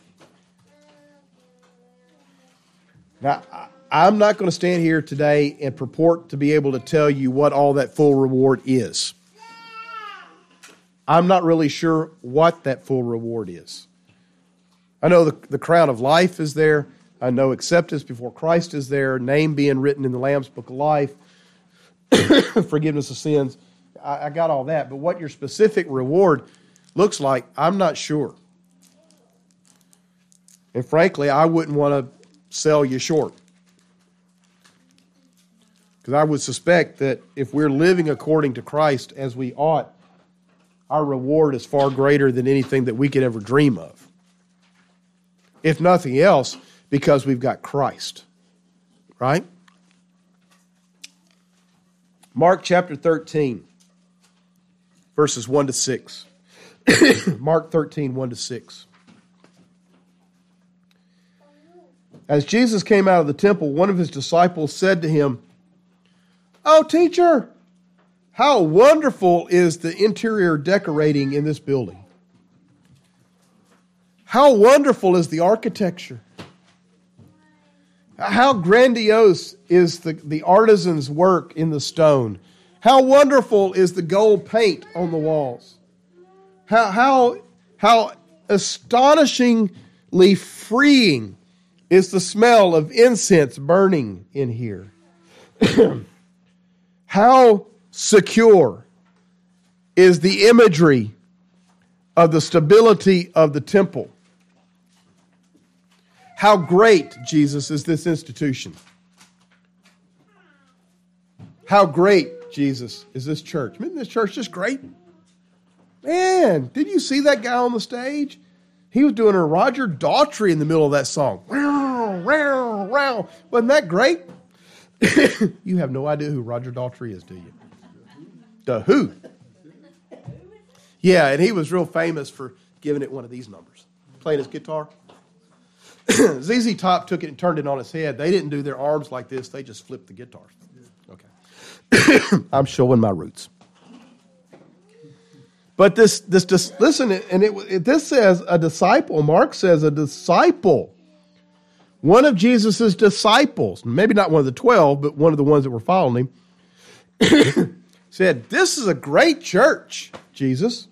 Now, I'm not going to stand here today and purport to be able to tell you what all that full reward is. I'm not really sure what that full reward is. I know the, the crown of life is there. I know acceptance before Christ is there, name being written in the Lamb's Book of Life, forgiveness of sins. I, I got all that. But what your specific reward looks like, I'm not sure. And frankly, I wouldn't want to sell you short. Because I would suspect that if we're living according to Christ as we ought, our reward is far greater than anything that we could ever dream of. If nothing else, because we've got Christ. Right? Mark chapter thirteen, verses one to six. Mark thirteen, one to six. As Jesus came out of the temple, one of his disciples said to him, "Oh, teacher, how wonderful is the interior decorating in this building. How wonderful is the architecture. How grandiose is the, the artisan's work in the stone. How wonderful is the gold paint on the walls. How, how, how astonishingly freeing is the smell of incense burning in here. How secure is the imagery of the stability of the temple. How great, Jesus, is this institution. How great, Jesus, is this church. Isn't this church just great? Man, did you see that guy on the stage? He was doing a Roger Daltrey in the middle of that song. Wasn't that great? You have no idea who Roger Daltrey is, do you? The Who. Yeah, and he was real famous for giving it one of these numbers. Playing his guitar. Z Z Top took it and turned it on its head. They didn't do their arms like this. They just flipped the guitars. Okay. I'm showing my roots. But this, this, this listen, and it, it, this says a disciple. Mark says a disciple. One of Jesus' disciples, maybe not one of the twelve, but one of the ones that were following him, said, "This is a great church, Jesus.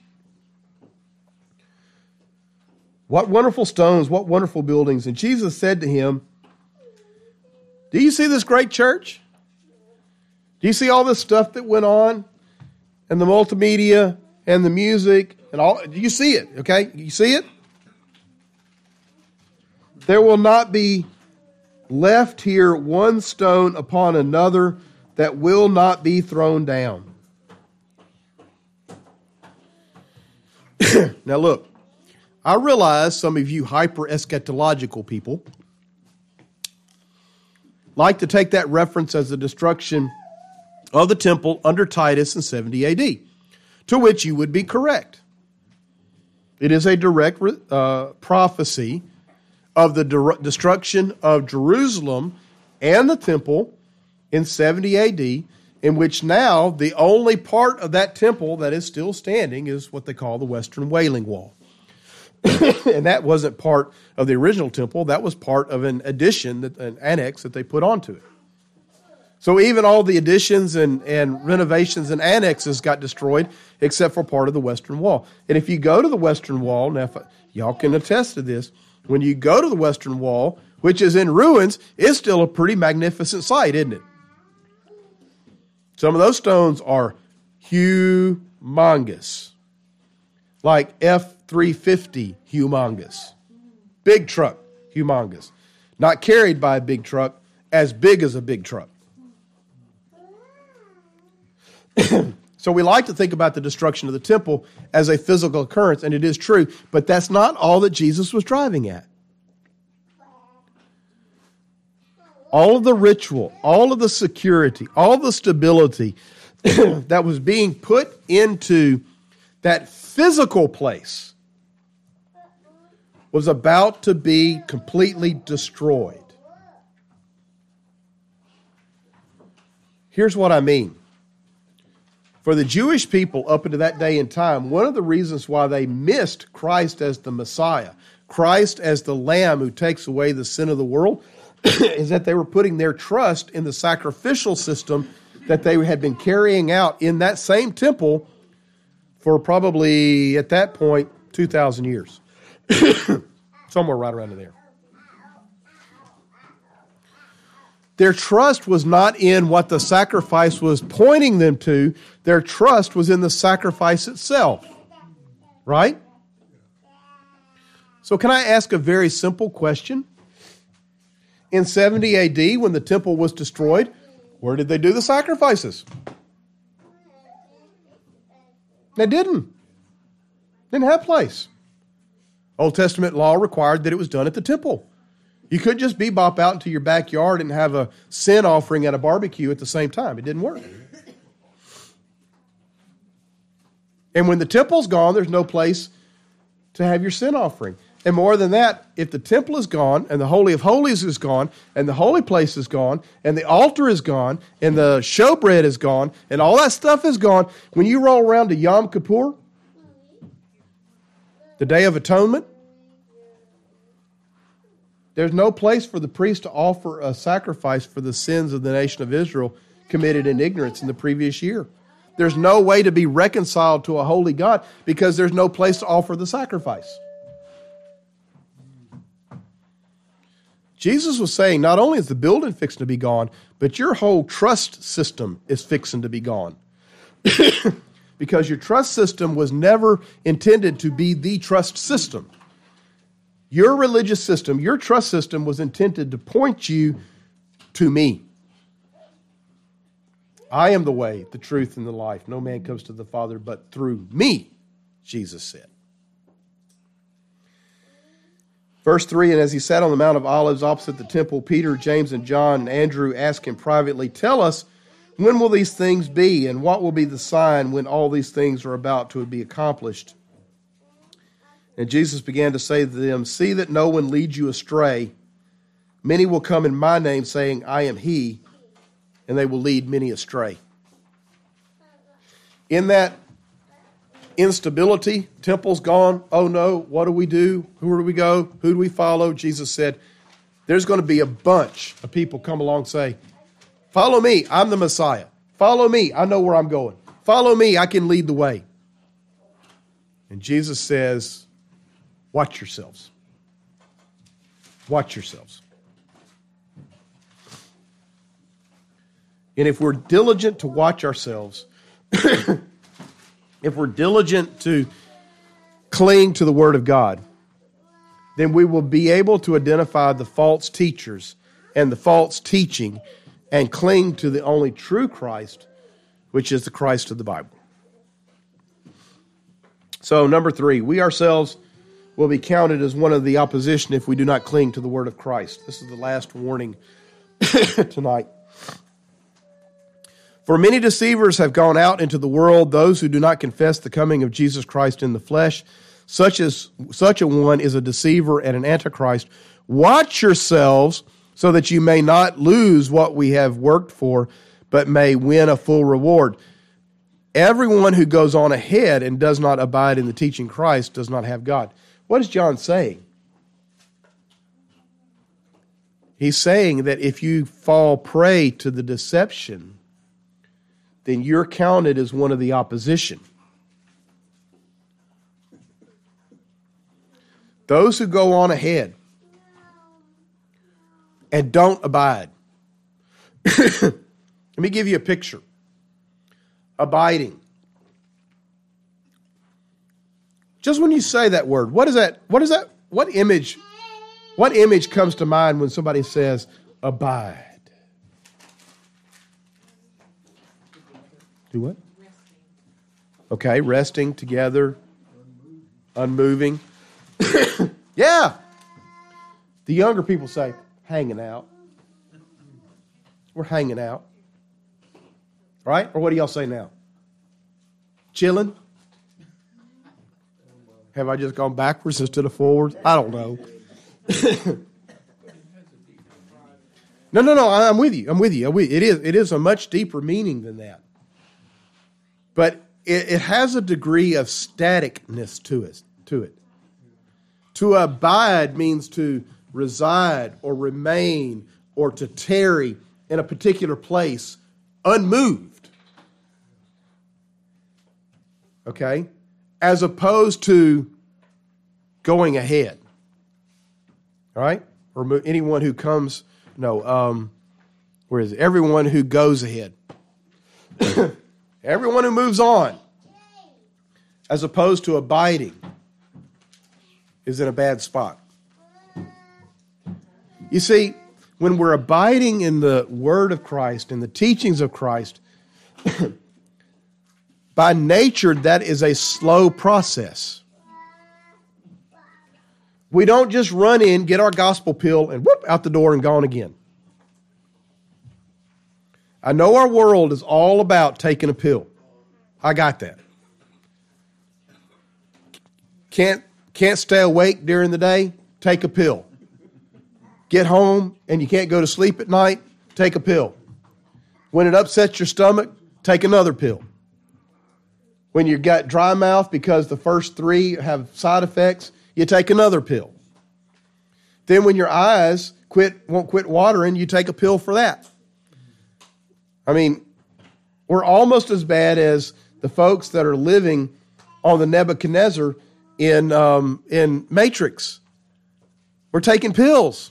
What wonderful stones, what wonderful buildings." And Jesus said to him, "Do you see this great church? Do you see all this stuff that went on? And the multimedia and the music and all? Do you see it? Okay? You see it? There will not be left here one stone upon another that will not be thrown down. Now look, I realize some of you hyper-eschatological people like to take that reference as the destruction of the temple under Titus in seventy A D, to which you would be correct. It is a direct uh, prophecy of the de- destruction of Jerusalem and the temple in seventy A D, in which now the only part of that temple that is still standing is what they call the Western Wailing Wall. And that wasn't part of the original temple. That was part of an addition, that, an annex that they put onto it. So even all the additions and, and renovations and annexes got destroyed except for part of the Western Wall. And if you go to the Western Wall, now if I, y'all can attest to this, when you go to the Western Wall, which is in ruins, it's still a pretty magnificent sight, isn't it? Some of those stones are humongous, like F three fifty humongous. Big truck, humongous. Not carried by a big truck, as big as a big truck. So we like to think about the destruction of the temple as a physical occurrence, and it is true, but that's not all that Jesus was driving at. All of the ritual, all of the security, all the stability that was being put into that physical place was about to be completely destroyed. Here's what I mean. For the Jewish people up into that day and time, one of the reasons why they missed Christ as the Messiah, Christ as the Lamb who takes away the sin of the world, is that they were putting their trust in the sacrificial system that they had been carrying out in that same temple for probably, at that point, two thousand years. Somewhere right around there. Their trust was not in what the sacrifice was pointing them to. Their trust was in the sacrifice itself. Right? So can I ask a very simple question? In seventy A D, when the temple was destroyed, where did they do the sacrifices? They didn't. Didn't have place. Old Testament law required that it was done at the temple. You couldn't just bebop out into your backyard and have a sin offering at a barbecue at the same time. It didn't work. And when the temple's gone, there's no place to have your sin offering. And more than that, if the temple is gone, and the Holy of Holies is gone, and the holy place is gone, and the altar is gone, and the showbread is gone, and all that stuff is gone, when you roll around to Yom Kippur, the Day of Atonement, there's no place for the priest to offer a sacrifice for the sins of the nation of Israel committed in ignorance in the previous year. There's no way to be reconciled to a holy God because there's no place to offer the sacrifice. Jesus was saying not only is the building fixing to be gone, but your whole trust system is fixing to be gone. Because your trust system was never intended to be the trust system. Your religious system, your trust system was intended to point you to me. I am the way, the truth, and the life. No man comes to the Father but through me, Jesus said. Verse three, and as he sat on the Mount of Olives opposite the temple, Peter, James, and John, and Andrew asked him privately, "Tell us, when will these things be, and what will be the sign when all these things are about to be accomplished?" And Jesus began to say to them, "See that no one leads you astray. Many will come in my name, saying, 'I am he,' and they will lead many astray." In that instability, temple's gone, oh no, what do we do? Who do we go? Who do we follow? Jesus said, there's going to be a bunch of people come along and say, "Follow me, I'm the Messiah. Follow me, I know where I'm going. Follow me, I can lead the way." And Jesus says, watch yourselves. Watch yourselves. And if we're diligent to watch ourselves, if we're diligent to cling to the Word of God, then we will be able to identify the false teachers and the false teaching and cling to the only true Christ, which is the Christ of the Bible. So, number three, we ourselves will be counted as one of the opposition if we do not cling to the word of Christ. This is the last warning tonight. For many deceivers have gone out into the world, those who do not confess the coming of Jesus Christ in the flesh. Such as such a one is a deceiver and an antichrist. Watch yourselves so that you may not lose what we have worked for, but may win a full reward. Everyone who goes on ahead and does not abide in the teaching Christ does not have God. What is John saying? He's saying that if you fall prey to the deception, then you're counted as one of the opposition. Those who go on ahead and don't abide. Let me give you a picture. Abiding. Just when you say that word, what is that? What is that? What image? What image comes to mind when somebody says abide? Do what? Okay, resting together, unmoving. Yeah. The younger people say, hanging out. We're hanging out. Right? Or what do y'all say now? Chilling? Have I just gone backwards instead of forwards? I don't know. no, no, no. I'm with you. I'm with you. It is, it is a much deeper meaning than that. But it, it has a degree of staticness to it. To it. To abide means to reside or remain or to tarry in a particular place unmoved. Okay? As opposed to going ahead. All right? Or mo- anyone who comes, no, um, where is it? Everyone who goes ahead. Everyone who moves on. As opposed to abiding is in a bad spot. You see, when we're abiding in the word of Christ, in the teachings of Christ, by nature, that is a slow process. We don't just run in, get our gospel pill, and whoop, out the door and gone again. I know our world is all about taking a pill. I got that. Can't Can't stay awake during the day? Take a pill. Get home and you can't go to sleep at night? Take a pill. When it upsets your stomach, take another pill. When you got dry mouth because the first three have side effects, you take another pill. Then when your eyes quit won't quit watering, you take a pill for that. I mean, we're almost as bad as the folks that are living on the Nebuchadnezzar in um, in Matrix. We're taking pills.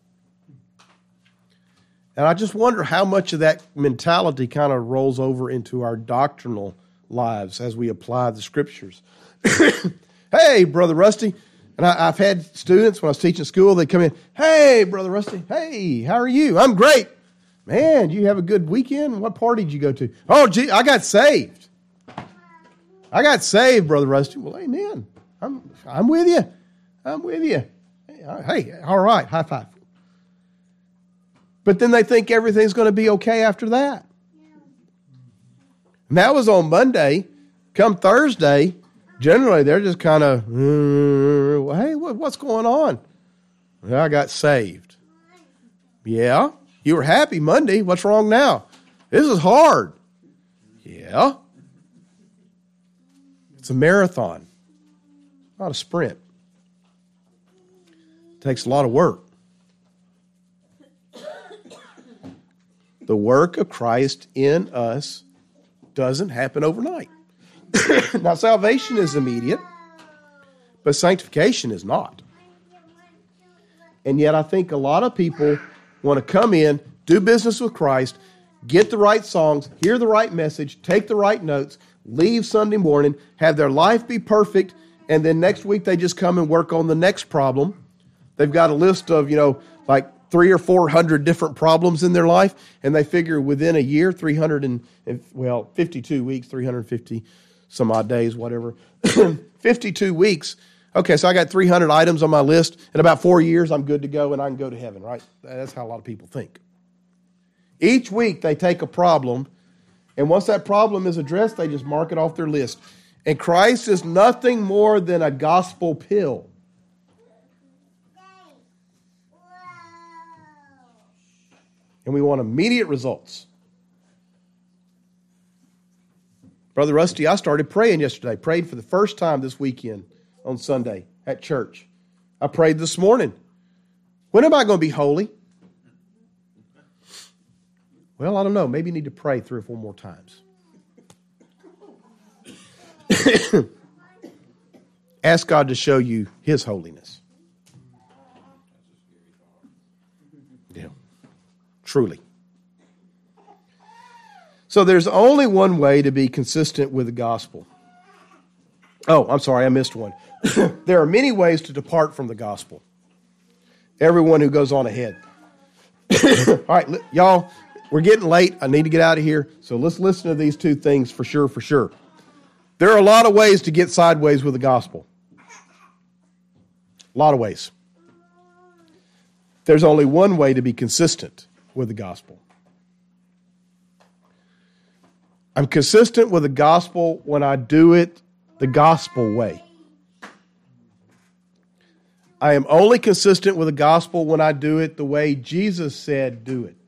And I just wonder how much of that mentality kind of rolls over into our doctrinal lives as we apply the scriptures. Hey, Brother Rusty. And I, I've had students when I was teaching school, they come in, hey, Brother Rusty, hey, how are you? I'm great. Man, you have a good weekend? What party did you go to? Oh, gee, I got saved. I got saved, Brother Rusty. Well, amen. I'm I'm with you. I'm with you. Hey, all right, high five. But then they think everything's going to be okay after that. And that was on Monday. Come Thursday, generally they're just kind of, uh, hey, what, what's going on? Well, I got saved. Yeah, you were happy Monday. What's wrong now? This is hard. Yeah. It's a marathon, not a sprint. It takes a lot of work. The work of Christ in us doesn't happen overnight. Now, salvation is immediate, but sanctification is not. And yet I think a lot of people want to come in, do business with Christ, get the right songs, hear the right message, take the right notes, leave Sunday morning, have their life be perfect, and then next week they just come and work on the next problem They've got a list of, you know, like three or four hundred different problems in their life, and they figure within a year, three hundred and, well, fifty-two weeks, three hundred fifty some odd days, whatever, fifty-two weeks. Okay, so I got three hundred items on my list. In about four years, I'm good to go, and I can go to heaven, right? That's how a lot of people think. Each week, they take a problem, and once that problem is addressed, they just mark it off their list. And Christ is nothing more than a gospel pill. And we want immediate results. Brother Rusty, I started praying yesterday. Prayed for the first time this weekend on Sunday at church. I prayed this morning. When am I going to be holy? Well, I don't know. Maybe you need to pray three or four more times. Ask God to show you His holiness. Yeah, truly. So there's only one way to be consistent with the gospel. Oh, I'm sorry, I missed one. There are many ways to depart from the gospel. Everyone who goes on ahead. All right, y'all, we're getting late. I need to get out of here. So let's listen to these two things for sure, for sure. There are a lot of ways to get sideways with the gospel. A lot of ways. There's only one way to be consistent with the gospel. I'm consistent with the gospel when I do it the gospel way. I am only consistent with the gospel when I do it the way Jesus said do it.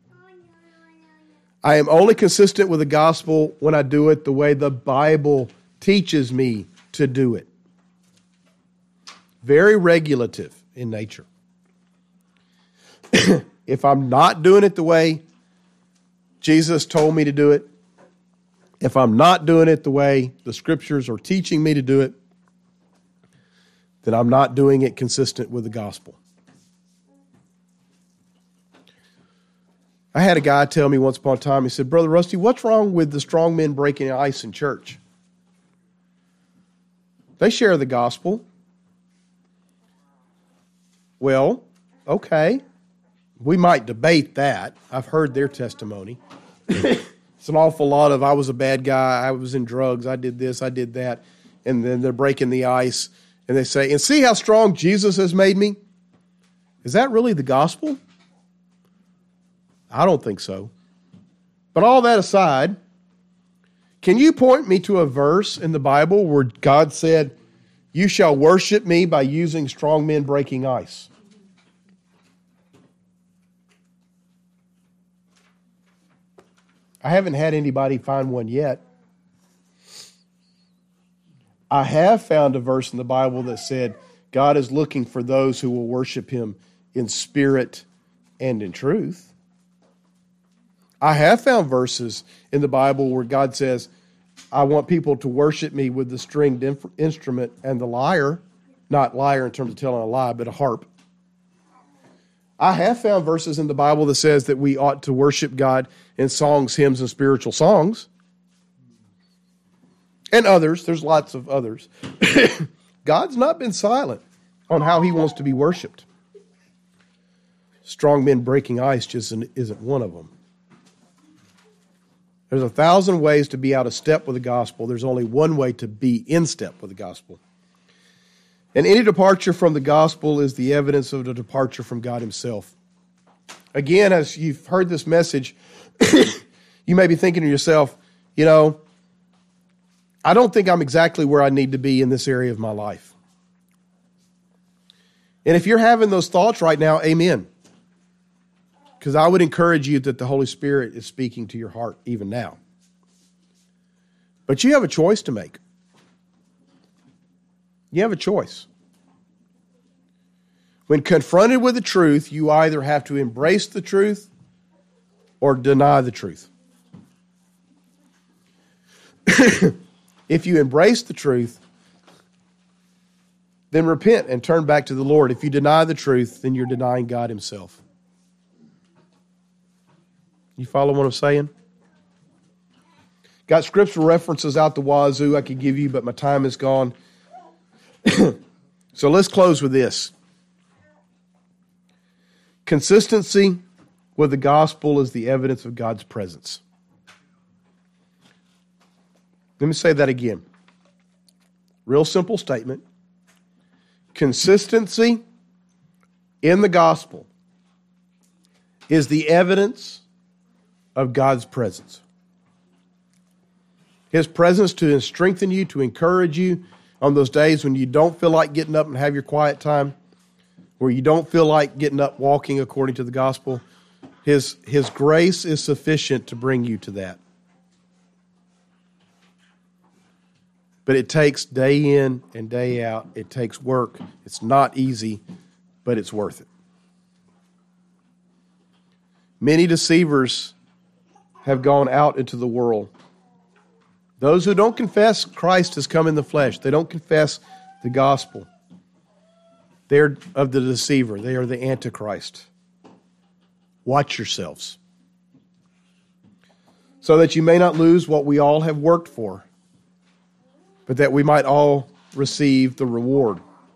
I am only consistent with the gospel when I do it the way the Bible teaches me to do it. Very regulative in nature. If I'm not doing it the way Jesus told me to do it, if I'm not doing it the way the scriptures are teaching me to do it, then I'm not doing it consistent with the gospel. I had a guy tell me once upon a time, he said, Brother Rusty, what's wrong with the strong men breaking ice in church? They share the gospel. Well, okay. We might debate that. I've heard their testimony. It's an awful lot of, I was a bad guy, I was in drugs, I did this, I did that. And then they're breaking the ice. And they say, and see how strong Jesus has made me? Is that really the gospel? I don't think so. But all that aside, can you point me to a verse in the Bible where God said, you shall worship me by using strong men breaking ice? I haven't had anybody find one yet. I have found a verse in the Bible that said God is looking for those who will worship Him in spirit and in truth. I have found verses in the Bible where God says, I want people to worship me with the stringed inf- instrument and the lyre, not lyre in terms of telling a lie, but a harp. I have found verses in the Bible that says that we ought to worship God in songs, hymns, and spiritual songs. And others, there's lots of others. God's not been silent on how He wants to be worshiped. Strong men breaking ice just isn't one of them. There's a thousand ways to be out of step with the gospel. There's only one way to be in step with the gospel. And any departure from the gospel is the evidence of a departure from God Himself. Again, as you've heard this message, you may be thinking to yourself, you know, I don't think I'm exactly where I need to be in this area of my life. And if you're having those thoughts right now, amen. Because I would encourage you that the Holy Spirit is speaking to your heart even now. But you have a choice to make. You have a choice. When confronted with the truth, you either have to embrace the truth or deny the truth. If you embrace the truth, then repent and turn back to the Lord. If you deny the truth, then you're denying God Himself. You follow what I'm saying? Got scriptural references out the wazoo I could give you, but my time is gone. So let's close with this. Consistency with the gospel is the evidence of God's presence. Let me say that again. Real simple statement. Consistency in the gospel is the evidence of God's presence. His presence to strengthen you, to encourage you on those days when you don't feel like getting up and have your quiet time, where you don't feel like getting up walking according to the gospel. His, his grace is sufficient to bring you to that. But it takes day in and day out. It takes work. It's not easy, but it's worth it. Many deceivers have gone out into the world. Those who don't confess Christ has come in the flesh, they don't confess the gospel. They're of the deceiver. They are the Antichrist. Watch yourselves, so that you may not lose what we all have worked for, but that we might all receive the reward.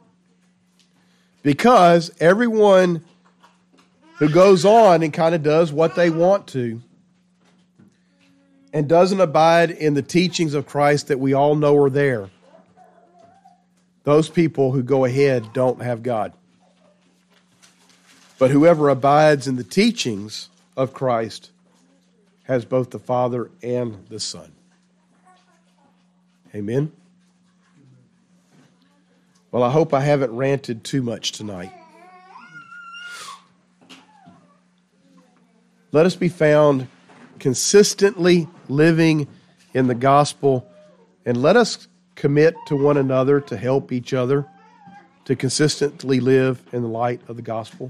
Because everyone who goes on and kind of does what they want to and doesn't abide in the teachings of Christ that we all know are there, those people who go ahead don't have God. But whoever abides in the teachings of Christ has both the Father and the Son. Amen? Well, I hope I haven't ranted too much tonight. Let us be found consistently living in the gospel, and let us commit to one another to help each other to consistently live in the light of the gospel.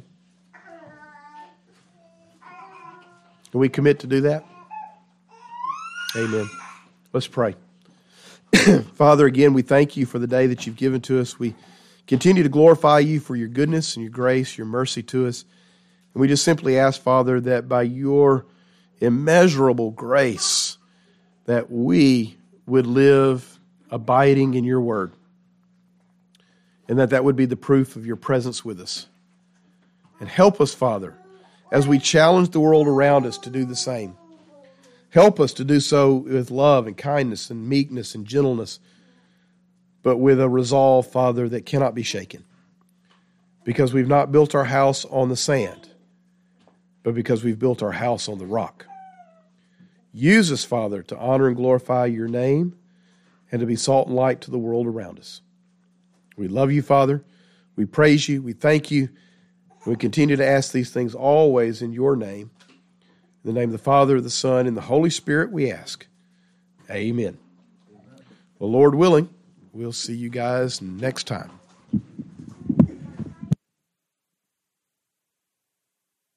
Can we commit to do that? Amen. Let's pray. Father, again, we thank you for the day that you've given to us. We continue to glorify you for your goodness and your grace, your mercy to us. And we just simply ask, Father, that by your immeasurable grace, that we would live abiding in your word. And that that would be the proof of your presence with us. And help us, Father, as we challenge the world around us to do the same. Help us to do so with love and kindness and meekness and gentleness, but with a resolve, Father, that cannot be shaken. Because we've not built our house on the sand, but because we've built our house on the rock. Use us, Father, to honor and glorify your name and to be salt and light to the world around us. We love you, Father. We praise you. We thank you. We continue to ask these things always in your name. In the name of the Father, the Son, and the Holy Spirit, we ask. Amen. Well, Lord willing, we'll see you guys next time.